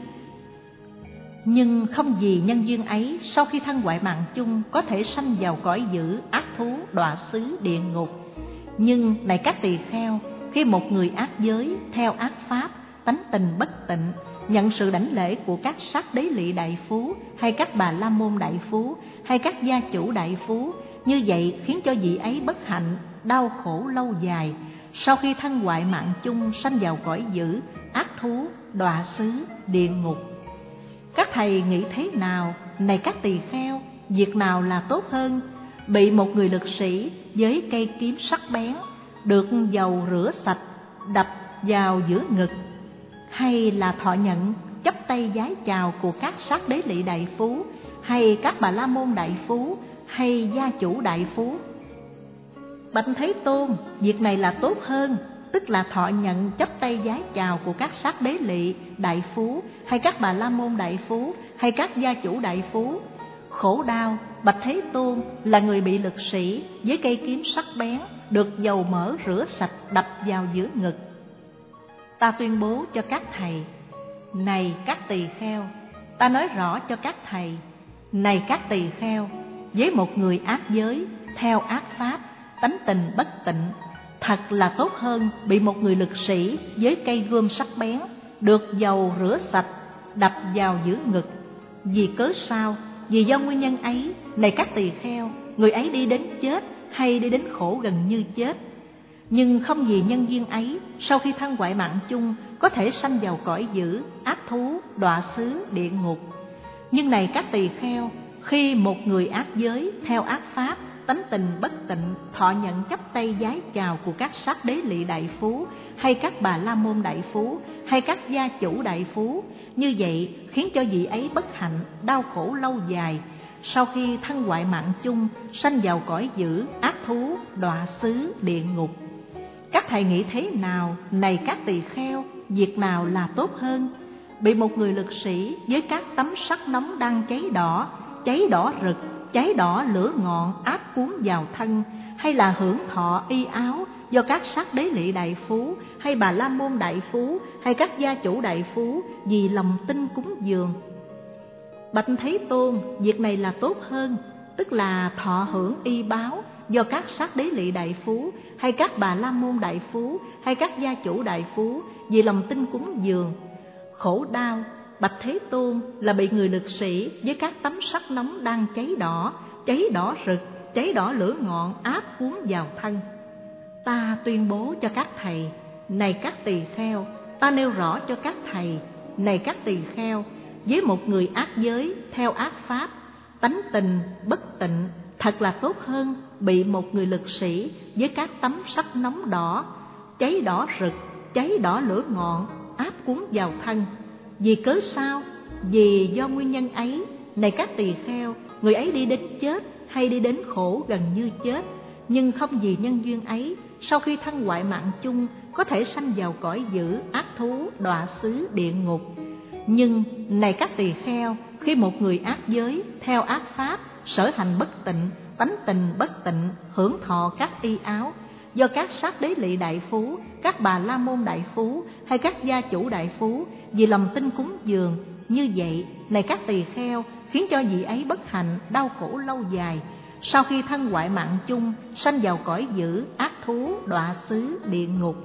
S1: nhưng không vì nhân duyên ấy, sau khi thân hoại mạng chung, có thể sanh vào cõi dữ, ác thú, đọa xứ, địa ngục. Nhưng này các tỳ kheo, khi một người ác giới, theo ác pháp, tánh tình bất tịnh, nhận sự đảnh lễ của các sắc đế lỵ đại phú, hay các Bà La Môn đại phú, hay các gia chủ đại phú, như vậy khiến cho vị ấy bất hạnh, đau khổ lâu dài, sau khi thân hoại mạng chung, sanh vào cõi dữ, ác thú, đọa xứ, địa ngục. Các thầy nghĩ thế nào, này các tỳ kheo, việc nào là tốt hơn? Bị một người lực sĩ với cây kiếm sắc bén, được dầu rửa sạch, đập vào giữa ngực, hay là thọ nhận, chắp tay vái chào của các sắc đế lỵ đại phú, hay các Bà La Môn đại phú, hay gia chủ đại phú? Bạch Thế Tôn, việc này là tốt hơn, tức là thọ nhận, chắp tay vái chào của các sắc đế lỵ đại phú, hay các Bà La Môn đại phú, hay các gia chủ đại phú. Khổ đau, Bạch Thế Tôn, là người bị lực sĩ với cây kiếm sắc bén, được dầu mỡ rửa sạch, đập vào giữa ngực. Ta tuyên bố cho các thầy, này các tỳ kheo, ta nói rõ cho các thầy, này các tỳ kheo, với một người ác giới, theo ác pháp, tánh tình bất tịnh, thật là tốt hơn bị một người lực sĩ với cây gươm sắc bén, được dầu rửa sạch, đập vào giữa ngực. Vì cớ sao? vì do nguyên nhân ấy, này các tỳ kheo, người ấy đi đến chết hay đi đến khổ gần như chết. Nhưng không vì nhân duyên ấy, sau khi thân hoại mạng chung, có thể sanh vào cõi dữ, ác thú, đọa xứ, địa ngục. Nhưng này các tỳ kheo, khi một người ác giới theo ác pháp, tánh tình bất tịnh, thọ nhận chắp tay vái chào của các sát đế lỵ đại phú, hay các bà la môn đại phú, hay các gia chủ đại phú, như vậy khiến cho vị ấy bất hạnh, đau khổ lâu dài. Sau khi thân hoại mạng chung, sanh vào cõi dữ, ác thú, đọa xứ, địa ngục. Các thầy nghĩ thế nào, này các tỳ kheo, việc nào là tốt hơn? Bị một người lực sĩ với các tấm sắt nóng đang cháy đỏ, cháy đỏ rực, cháy đỏ lửa ngọn áp cuốn vào thân, hay là hưởng thọ y áo do các sát đế lỵ đại phú, hay bà la môn đại phú, hay các gia chủ đại phú vì lòng tin cúng dường? Bạch Thế Tôn, việc này là tốt hơn, tức là thọ hưởng y báo do các sát đế lỵ đại phú, hay các bà la môn đại phú, hay các gia chủ đại phú vì lòng tin cúng dường. Khổ đau, Bạch Thế Tôn, là bị người lực sĩ với các tấm sắt nóng đang cháy đỏ, cháy đỏ rực, cháy đỏ lửa ngọn áp cuốn vào thân. Ta tuyên bố cho các thầy, này các tỳ kheo, ta nêu rõ cho các thầy, này các tỳ kheo, với một người ác giới theo ác pháp, tánh tình bất tịnh, thật là tốt hơn bị một người lực sĩ với các tấm sắt nóng đỏ, cháy đỏ rực, cháy đỏ lửa ngọn áp cuốn vào thân. Vì cớ sao? Vì do nguyên nhân ấy, này các tỳ kheo, người ấy đi đến chết hay đi đến khổ gần như chết. Nhưng không vì nhân duyên ấy, sau khi thân hoại mạng chung, có thể sanh vào cõi dữ, ác thú, đọa xứ, địa ngục. Nhưng này các tỳ kheo, khi một người ác giới theo ác pháp, sở hành bất tịnh, tánh tình bất tịnh, hưởng thọ các y áo do các sát đế lỵ đại phú, các bà la môn đại phú, hay các gia chủ đại phú vì lòng tin cúng dường, như vậy, này các tỳ kheo, khiến cho vị ấy bất hạnh, đau khổ lâu dài. Sau khi thân hoại mạng chung, sanh vào cõi dữ, ác thú, đọa xứ, địa ngục.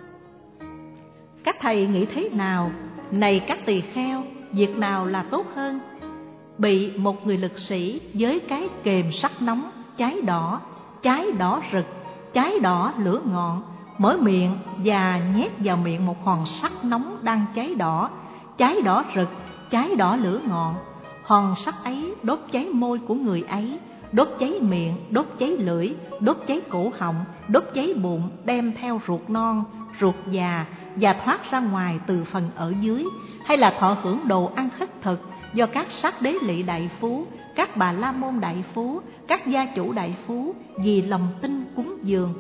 S1: Các thầy nghĩ thế nào, này các tỳ kheo, việc nào là tốt hơn? Bị một người lực sĩ với cái kềm sắt nóng, cháy đỏ, cháy đỏ rực, cháy đỏ lửa ngọn, mở miệng và nhét vào miệng một hòn sắt nóng đang cháy đỏ, cháy đỏ rực, cháy đỏ lửa ngọn. Hòn sắt ấy đốt cháy môi của người ấy, đốt cháy miệng, đốt cháy lưỡi, đốt cháy cổ họng, đốt cháy bụng, đem theo ruột non, ruột già và thoát ra ngoài từ phần ở dưới. Hay là thọ hưởng đồ ăn khất thực do các sát đế lỵ đại phú, các bà la môn đại phú, các gia chủ đại phú vì lòng tin cúng dường.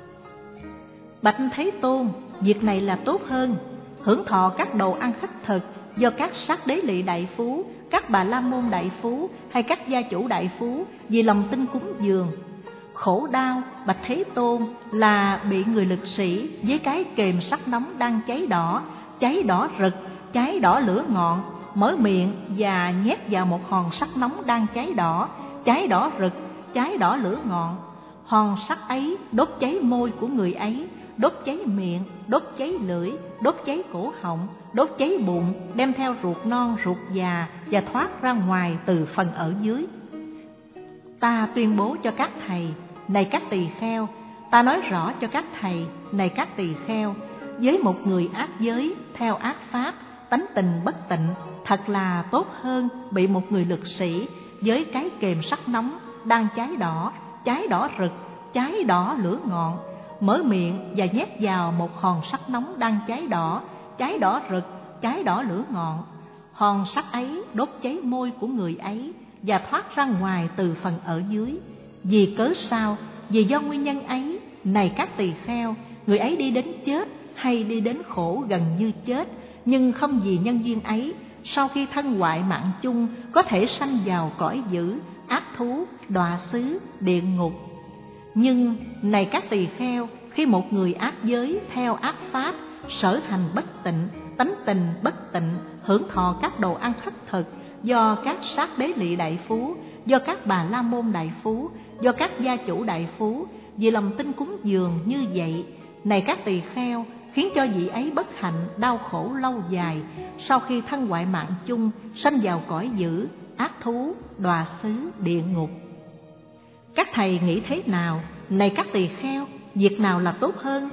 S1: Bạch Thế Tôn, việc này là tốt hơn, hưởng thọ các đồ ăn khất thực do các sát đế lỵ đại phú, các bà la môn đại phú, hay các gia chủ đại phú vì lòng tin cúng dường. Khổ đau, Bạch Thế Tôn, là bị người lực sĩ với cái kềm sắt nóng đang cháy đỏ, cháy đỏ rực, cháy đỏ lửa ngọn, mở miệng và nhét vào một hòn sắt nóng đang cháy đỏ, cháy đỏ rực, cháy đỏ lửa ngọn. Hòn sắt ấy đốt cháy môi của người ấy, đốt cháy miệng, đốt cháy lưỡi, đốt cháy cổ họng, đốt cháy bụng, đem theo ruột non, ruột già và thoát ra ngoài từ phần ở dưới. Ta tuyên bố cho các thầy, này các tỳ kheo, ta nói rõ cho các thầy, này các tỳ kheo, với một người ác giới theo ác pháp, tánh tình bất tịnh, thật là tốt hơn bị một người lực sĩ với cái kềm sắt nóng đang cháy đỏ, cháy đỏ rực, cháy đỏ lửa ngọn, mở miệng và nhét vào một hòn sắt nóng đang cháy đỏ, cháy đỏ rực, cháy đỏ lửa ngọn. Hòn sắt ấy đốt cháy môi của người ấy và thoát ra ngoài từ phần ở dưới. Vì cớ sao? Vì do nguyên nhân ấy, này các tỳ kheo, người ấy đi đến chết hay đi đến khổ gần như chết. Nhưng không vì nhân duyên ấy, sau khi thân hoại mạng chung, có thể sanh vào cõi dữ, ác thú, đọa xứ, địa ngục. Nhưng này các tỳ kheo, khi một người ác giới theo ác pháp, sở hành bất tịnh, tánh tình bất tịnh, hưởng thọ các đồ ăn khất thực do các sát đế lỵ đại phú, do các bà la môn đại phú, do các gia chủ đại phú vì lòng tin cúng dường, như vậy, này các tỳ kheo, khiến cho vị ấy bất hạnh, đau khổ lâu dài. Sau khi thân hoại mạng chung, sanh vào cõi dữ, ác thú, đọa xứ, địa ngục. Các thầy nghĩ thế nào? Này các tỳ kheo, việc nào là tốt hơn?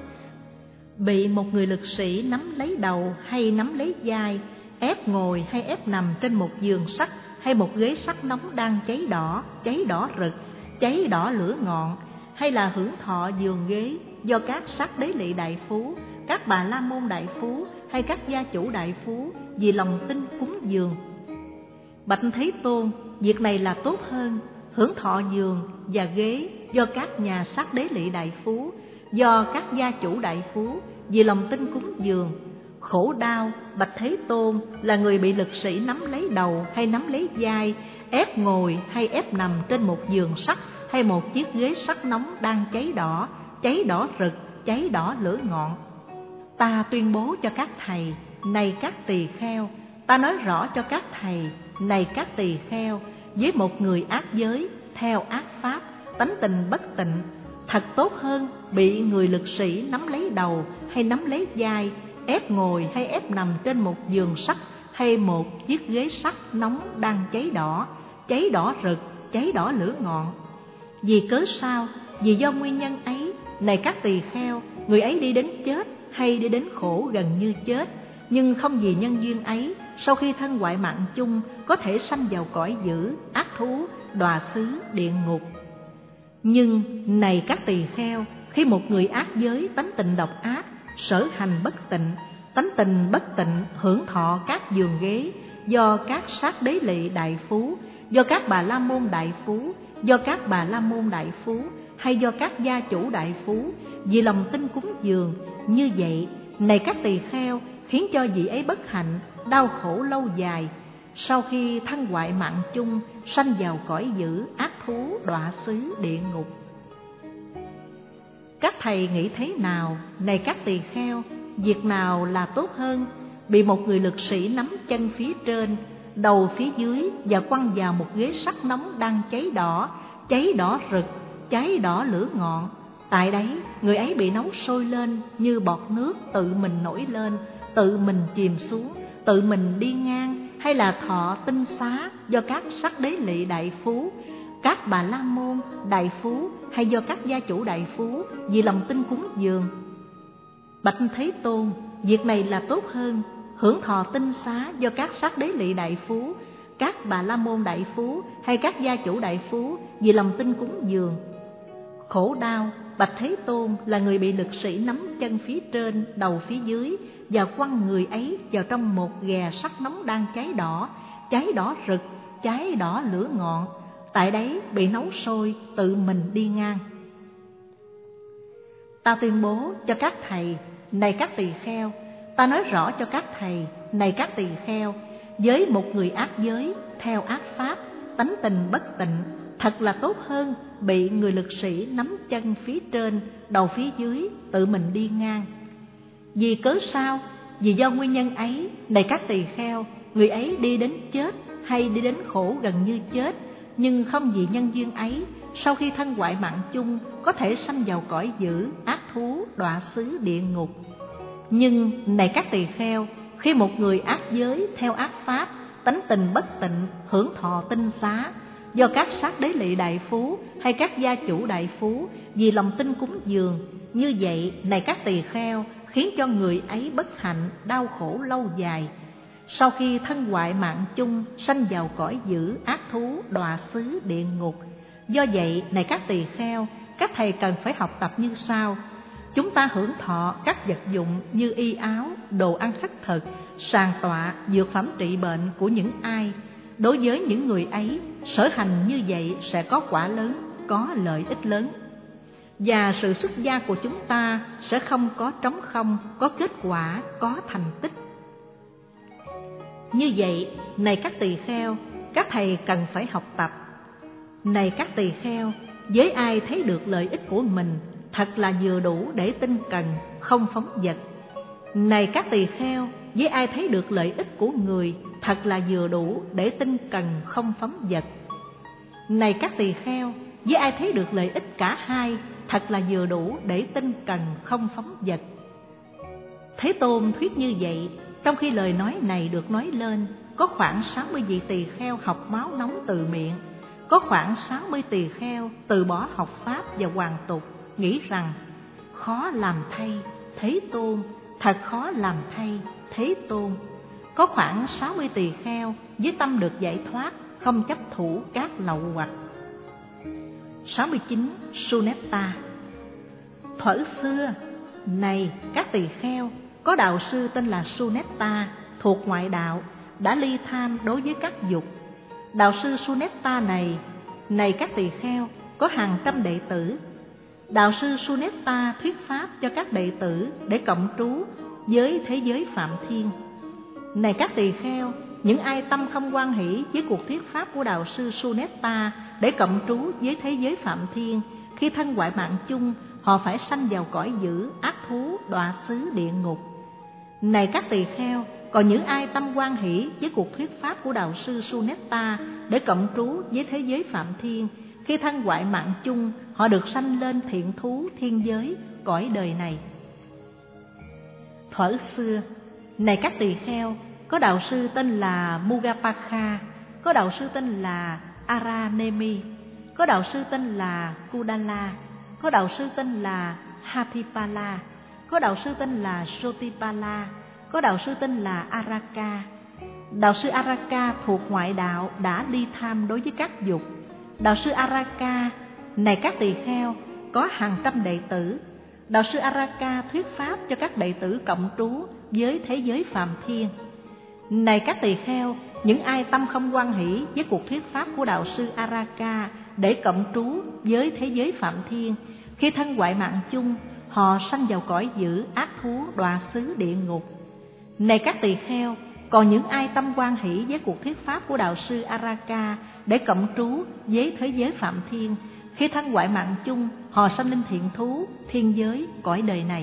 S1: Bị một người lực sĩ nắm lấy đầu hay nắm lấy vai, ép ngồi hay ép nằm trên một giường sắt hay một ghế sắt nóng đang cháy đỏ, cháy đỏ rực, cháy đỏ lửa ngọn, hay là hưởng thọ giường ghế do các sát đế lỵ đại phú, các bà la môn đại phú hay các gia chủ đại phú vì lòng tin cúng dường. Bạch Thế Tôn, việc này là tốt hơn, hưởng thọ giường và ghế do các nhà sát đế lỵ đại phú, do các gia chủ đại phú vì lòng tin cúng dường. Khổ đau, Bạch Thế Tôn, là người bị lực sĩ nắm lấy đầu hay nắm lấy vai, ép ngồi hay ép nằm trên một giường sắt hay một chiếc ghế sắt nóng đang cháy đỏ, cháy đỏ rực, cháy đỏ lửa ngọn. Ta tuyên bố cho các thầy, này các tỳ kheo, ta nói rõ cho các thầy, này các tỳ kheo, với một người ác giới, theo ác pháp, tánh tình bất tịnh, thật tốt hơn bị người lực sĩ nắm lấy đầu hay nắm lấy vai, ép ngồi hay ép nằm trên một giường sắt hay một chiếc ghế sắt nóng đang cháy đỏ, cháy đỏ rực, cháy đỏ lửa ngọn. Vì cớ sao? Vì do nguyên nhân ấy, này các tỳ kheo, người ấy đi đến chết hay đi đến khổ gần như chết, nhưng không vì nhân duyên ấy, sau khi thân hoại mạng chung, có thể sanh vào cõi dữ, ác thú, đọa xứ, địa ngục. Nhưng, này các tỳ kheo, khi một người ác giới tánh tình độc ác, sở hành bất tịnh, tánh tình bất tịnh hưởng thọ các giường ghế do các sát đế lỵ đại phú, do các bà la môn đại phú, do các bà la môn đại phú hay do các gia chủ đại phú vì lòng tin cúng dường, như vậy, này các tỳ kheo, khiến cho vị ấy bất hạnh, đau khổ lâu dài, sau khi thân hoại mạng chung, sanh vào cõi dữ, ác thú, đọa xứ, địa ngục. Các thầy nghĩ thế nào? Này các tỳ kheo, việc nào là tốt hơn? Bị một người lực sĩ nắm chân phía trên, đầu phía dưới và quăng vào một ghế sắt nóng đang cháy đỏ, cháy đỏ rực, cháy đỏ lửa ngọn. Tại đấy, người ấy bị nấu sôi lên như bọt nước tự mình nổi lên, tự mình chìm xuống, tự mình đi ngang, hay là thọ tinh xá do các sắc đế lỵ đại phú, các bà la môn đại phú hay do các gia chủ đại phú vì lòng tin cúng dường. Bạch Thế Tôn, việc này là tốt hơn, hưởng thọ tinh xá do các sắc đế lỵ đại phú, các bà la môn đại phú hay các gia chủ đại phú vì lòng tin cúng dường. Khổ đau, Bạch Thế Tôn, là người bị lực sĩ nắm chân phía trên, đầu phía dưới và quăng người ấy vào trong một ghè sắt nóng đang cháy đỏ, cháy đỏ rực, cháy đỏ lửa ngọn. Tại đấy bị nấu sôi, tự mình đi ngang. Ta tuyên bố cho các thầy, này các tỳ kheo, ta nói rõ cho các thầy, này các tỳ kheo, với một người ác giới, theo ác pháp, tánh tình bất tịnh, thật là tốt hơn bị người lực sĩ nắm chân phía trên, đầu phía dưới, tự mình đi ngang. Vì cớ sao? Vì do nguyên nhân ấy, này các tỳ kheo, người ấy đi đến chết hay đi đến khổ gần như chết, nhưng không vì nhân duyên ấy, sau khi thân hoại mạng chung, có thể sanh vào cõi dữ, ác thú, đọa xứ, địa ngục. Nhưng, này các tỳ kheo, khi một người ác giới theo ác pháp, tánh tình bất tịnh, hưởng thọ tinh xá do các sát đế lỵ đại phú hay các gia chủ đại phú vì lòng tin cúng dường, như vậy, này các tỳ kheo, khiến cho người ấy bất hạnh, đau khổ lâu dài, sau khi thân hoại mạng chung, sanh vào cõi dữ, ác thú, đọa xứ, địa ngục. Do vậy, này các tỳ kheo, các thầy cần phải học tập như sau. Chúng ta hưởng thọ các vật dụng như y áo, đồ ăn khất thực, sàn tọa, dược phẩm trị bệnh của những ai. Đối với những người ấy, sở hành như vậy sẽ có quả lớn, có lợi ích lớn. Và sự xuất gia của chúng ta sẽ không có trống không, có kết quả, có thành tích. Như vậy, này các tỳ kheo, các thầy cần phải học tập. Này các tỳ kheo, với ai thấy được lợi ích của mình, thật là vừa đủ để tinh cần, không phóng dật. Này các tỳ kheo, với ai thấy được lợi ích của người, thật là vừa đủ để tinh cần, không phóng dật. Này các tỳ kheo, với ai thấy được lợi ích cả hai, thật là vừa đủ để tinh cần, không phóng dật. Thế Tôn thuyết như vậy, trong khi lời nói này được nói lên, có khoảng sáu mươi vị tỳ kheo học máu nóng từ miệng. Có khoảng sáu mươi tỳ kheo từ bỏ học pháp và hoàn tục, nghĩ rằng khó làm thay, Thế Tôn, thật khó làm thay, Thế Tôn. Có khoảng sáu mươi tỳ kheo với tâm được giải thoát, không chấp thủ các lậu hoặc. sáu mươi chín. Sunetta. Thuở xưa, này các tỳ kheo, có đạo sư tên là Sunetta, thuộc ngoại đạo, đã ly tham đối với các dục. Đạo sư Sunetta này, này các tỳ kheo, có hàng trăm đệ tử. Đạo sư Sunetta thuyết pháp cho các đệ tử để cộng trú với thế giới Phạm Thiên. Này các tỳ kheo, những ai tâm không hoan hỷ với cuộc thuyết pháp của đạo sư Sunetta để cộng trú với thế giới Phạm Thiên, khi thân hoại mạng chung, họ phải sanh vào cõi dữ, ác thú, đọa xứ địa ngục. Này các tỳ kheo, còn những ai tâm hoan hỷ với cuộc thuyết pháp của đạo sư Sunetta để cộng trú với thế giới Phạm Thiên, khi thân hoại mạng chung, họ được sanh lên thiện thú thiên giới, cõi đời này. Thuở xưa, này các tỳ kheo, có đạo sư tên là Mugapakha, có đạo sư tên là Aranemi, có đạo sư tên là Kudala, có đạo sư tên là Hathipala, có đạo sư tên là Sotipala, có đạo sư tên là Araka. Đạo sư Araka thuộc ngoại đạo đã ly tham đối với các dục. Đạo sư Araka, này các tỳ kheo, có hàng trăm đệ tử. Đạo sư Araka thuyết pháp cho các đệ tử cộng trú với thế giới Phạm Thiên. Này các tỳ kheo, những ai tâm không hoan hỷ với cuộc thuyết pháp của đạo sư Araka để cộng trú với thế giới Phạm Thiên, khi thân hoại mạng chung, họ sanh vào cõi dữ, ác thú, đọa xứ địa ngục. Này các tỳ kheo, còn những ai tâm hoan hỷ với cuộc thuyết pháp của đạo sư Araka để cộng trú với thế giới Phạm Thiên, khi thân hoại mạng chung, họ sanh linh thiện thú, thiên giới, cõi đời này.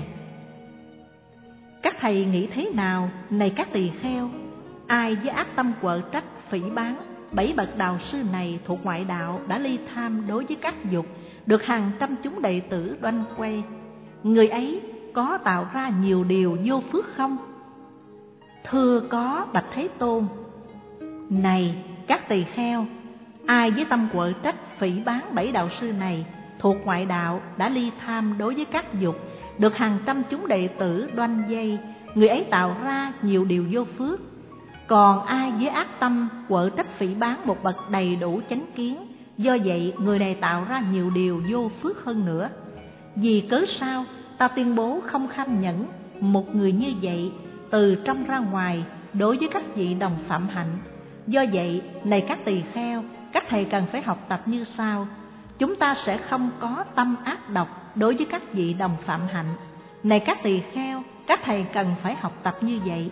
S1: Các thầy nghĩ thế nào, này các tỳ kheo? Ai với ác tâm quở trách, phỉ báng, bảy bậc đạo sư này thuộc ngoại đạo đã ly tham đối với các dục, được hàng trăm chúng đệ tử đoanh quay, người ấy có tạo ra nhiều điều vô phước không? Thưa có, bạch Thế Tôn. Này các tỳ kheo, ai với tâm quở trách, phỉ báng bảy đạo sư này thuộc ngoại đạo đã ly tham đối với các dục, được hàng trăm chúng đệ tử đoanh dây, người ấy tạo ra nhiều điều vô phước. Còn ai với ác tâm quở trách phỉ báng một bậc đầy đủ chánh kiến, do vậy người này tạo ra nhiều điều vô phước hơn nữa. Vì cớ sao ta tuyên bố không kham nhẫn một người như vậy từ trong ra ngoài đối với các vị đồng phạm hạnh? Do vậy, này các tỳ kheo, các thầy cần phải học tập như sau. Chúng ta sẽ không có tâm ác độc đối với các vị đồng phạm hạnh. Này các tỳ kheo, các thầy cần phải học tập như vậy.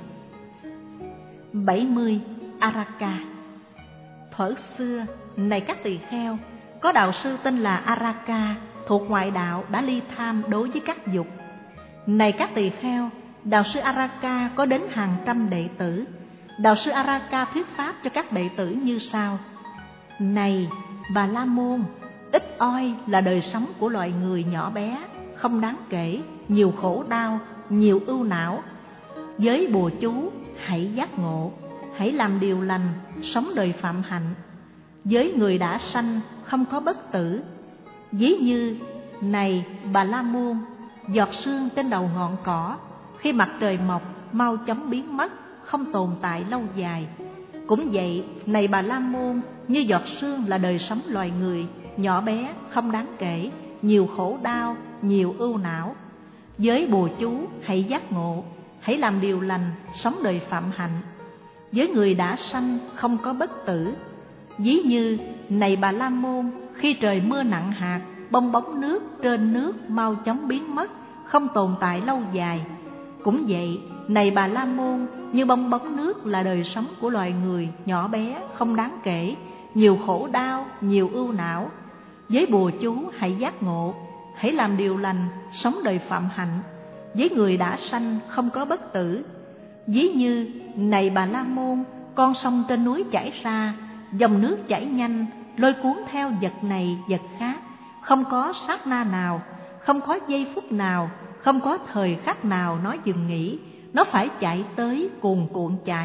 S1: bảy mươi. Araka. Thuở xưa, này các tỳ kheo, có đạo sư tên là Araka, thuộc ngoại đạo đã ly tham đối với các dục. Này các tỳ kheo, đạo sư Araka có đến hàng trăm đệ tử. Đạo sư Araka thuyết pháp cho các đệ tử như sau. Này Bà La Môn, ít oi là đời sống của loài người nhỏ bé, không đáng kể, nhiều khổ đau, nhiều ưu não. Với bùa chú, hãy giác ngộ, hãy làm điều lành, sống đời phạm hạnh. Với người đã sanh, không có bất tử. Ví như, này Bà La Môn, giọt sương trên đầu ngọn cỏ, khi mặt trời mọc, mau chóng biến mất, không tồn tại lâu dài. Cũng vậy, này Bà La Môn, như giọt sương là đời sống loài người, nhỏ bé, không đáng kể, nhiều khổ đau, nhiều ưu não. Với bùa chú, hãy giác ngộ, hãy làm điều lành, sống đời phạm hạnh. Với người đã sanh, không có bất tử. Ví như, này Bà La Môn, khi trời mưa nặng hạt, bong bóng nước trên nước mau chóng biến mất, không tồn tại lâu dài. Cũng vậy, này Bà La Môn, như bong bóng nước là đời sống của loài người, nhỏ bé, không đáng kể, nhiều khổ đau, nhiều ưu não. Với bùa chú, hãy giác ngộ, hãy làm điều lành, sống đời phạm hạnh. Với người đã sanh, không có bất tử. Ví như, này Bà La Môn, con sông trên núi chảy ra, dòng nước chảy nhanh, lôi cuốn theo vật này vật khác, không có sát na nào, không có giây phút nào, không có thời khắc nào nó dừng nghỉ. Nó phải chạy tới cuồn cuộn chảy,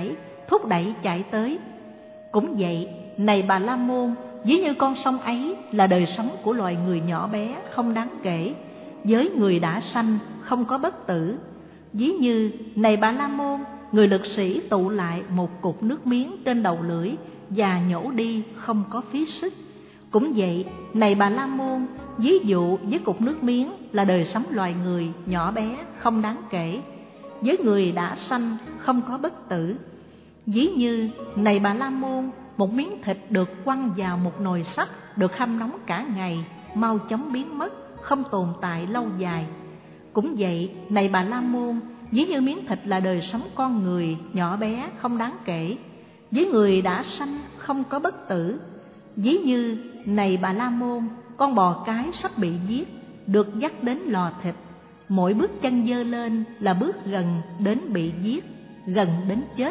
S1: thúc đẩy chạy tới. Cũng vậy, này Bà La Môn, ví như con sông ấy là đời sống của loài người nhỏ bé không đáng kể, với người đã sanh không có bất tử. Ví như, này Bà La Môn, người lực sĩ tụ lại một cục nước miếng trên đầu lưỡi và nhổ đi không có phí sức. Cũng vậy, này Bà La Môn, ví dụ với cục nước miếng là đời sống loài người nhỏ bé không đáng kể, với người đã sanh không có bất tử. Ví như, này Bà La Môn, một miếng thịt được quăng vào một nồi sắt được hâm nóng cả ngày, mau chóng biến mất, không tồn tại lâu dài. Cũng vậy, này Bà La Môn, ví như miếng thịt là đời sống con người nhỏ bé không đáng kể, với người đã sanh không có bất tử. Ví như, này Bà La Môn, con bò cái sắp bị giết, được dắt đến lò thịt, mỗi bước chân giơ lên là bước gần đến bị giết, gần đến chết.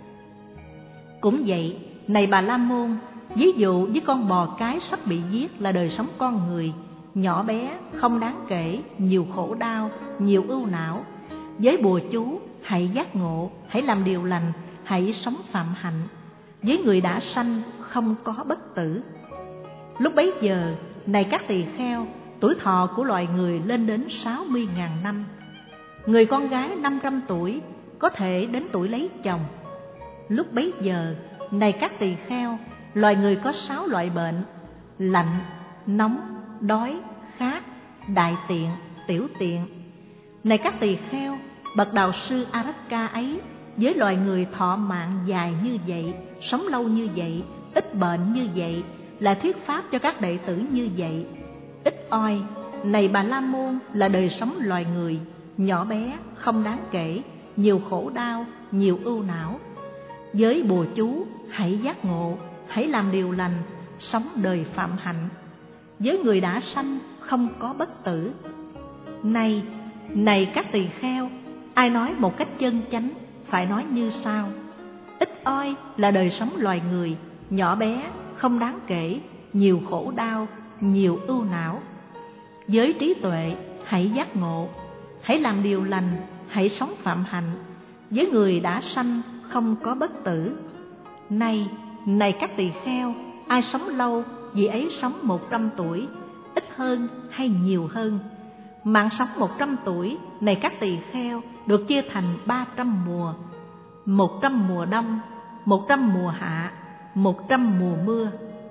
S1: Cũng vậy, này Bà La Môn, ví dụ với con bò cái sắp bị giết là đời sống con người nhỏ bé không đáng kể, nhiều khổ đau, nhiều ưu não. Với bùa chú, hãy giác ngộ, hãy làm điều lành, hãy sống phạm hạnh. Với người đã sanh không có bất tử. Lúc bấy giờ, này các tỳ kheo, tuổi thọ của loài người lên đến sáu mươi ngàn năm. Người con gái năm trăm tuổi có thể đến tuổi lấy chồng. Lúc bấy giờ, này các tỳ kheo, loài người có sáu loại bệnh: lạnh, nóng, đói, khát, đại tiện, tiểu tiện. Này các tỳ kheo, bậc đạo sư A-rắc-ca ấy với loài người thọ mạng dài như vậy, sống lâu như vậy, ít bệnh như vậy, là thuyết pháp cho các đệ tử như vậy. Ít oi, này Bà La Môn, là đời sống loài người nhỏ bé không đáng kể, nhiều khổ đau, nhiều ưu não. Với bùa chú, hãy giác ngộ, hãy làm điều lành, sống đời phạm hạnh. Với người đã sanh không có bất tử. Này, này các tỳ kheo, ai nói một cách chân chánh phải nói như sau: ít oi là đời sống loài người nhỏ bé không đáng kể, nhiều khổ đau, nhiều ưu não. Với trí tuệ, hãy giác ngộ, hãy làm điều lành, hãy sống phạm hạnh. Với người đã sanh không có bất tử. Này, này các tỳ kheo, ai sống lâu, vì ấy sống một trăm tuổi, ít hơn hay nhiều hơn. Mạng sống một trăm tuổi, này các tỳ kheo, được chia thành ba trăm mùa: một trăm mùa đông, một trăm mùa hạ, một trăm mùa mưa.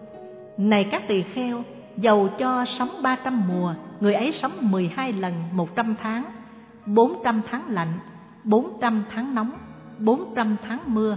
S1: Này các tỳ kheo, dầu cho sống ba trăm mùa, người ấy sống mười hai lần một trăm tháng, bốn trăm tháng lạnh, bốn trăm tháng nóng, bốn trăm tháng mưa.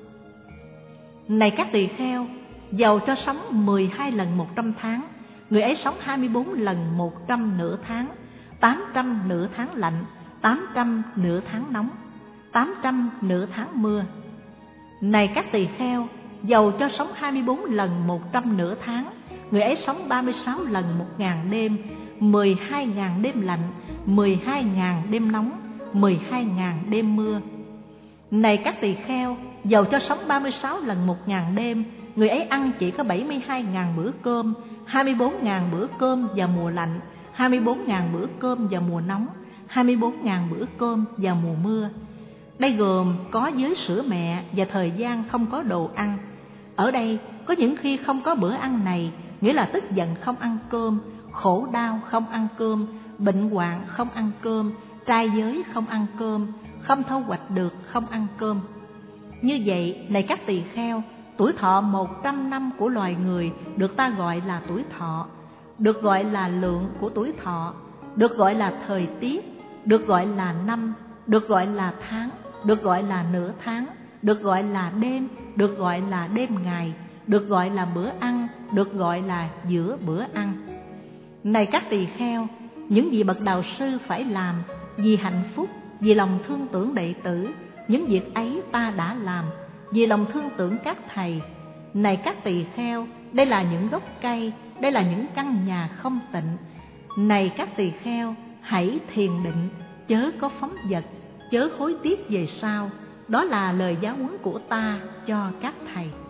S1: Này các tỳ kheo, dầu cho sống mười hai lần một trăm tháng, người ấy sống hai mươi bốn lần một trăm nửa tháng, tám trăm nửa tháng lạnh, tám trăm nửa tháng nóng, tám trăm nửa tháng mưa. Này các tỳ kheo, dầu cho sống hai mươi bốn lần một trăm nửa tháng, người ấy sống ba mươi sáu lần một ngàn đêm, mười hai ngàn đêm lạnh, mười hai ngàn đêm nóng, mười hai ngàn đêm mưa. Này các tỳ kheo, dầu cho sống ba mươi sáu lần một ngàn đêm, người ấy ăn chỉ có bảy mươi hai ngàn bữa cơm, hai mươi bốn ngàn bữa cơm vào mùa lạnh, hai mươi bốn ngàn bữa cơm vào mùa nóng, hai mươi bốn ngàn bữa cơm vào mùa mưa. Đây gồm có giới sữa mẹ và thời gian không có đồ ăn. Ở đây có những khi không có bữa ăn này, nghĩa là tức giận không ăn cơm, khổ đau không ăn cơm, bệnh hoạn không ăn cơm, trai giới không ăn cơm, không thu hoạch được không ăn cơm. Như vậy, này các tỳ kheo, tuổi thọ một trăm năm của loài người được ta gọi là tuổi thọ, được gọi là lượng của tuổi thọ, được gọi là thời tiết, được gọi là năm, được gọi là tháng, được gọi là nửa tháng, được gọi là đêm, được gọi là đêm ngày, được gọi là bữa ăn, được gọi là giữa bữa ăn. Này các tỳ kheo, những gì bậc đạo sư phải làm vì hạnh phúc, vì lòng thương tưởng đệ tử, những việc ấy ta đã làm, vì lòng thương tưởng các thầy. Này các tỳ kheo, đây là những gốc cây, đây là những căn nhà không tịnh. Này các tỳ kheo, hãy thiền định, chớ có phóng dật, chớ hối tiếc về sau. Đó là lời giáo huấn của ta cho các thầy.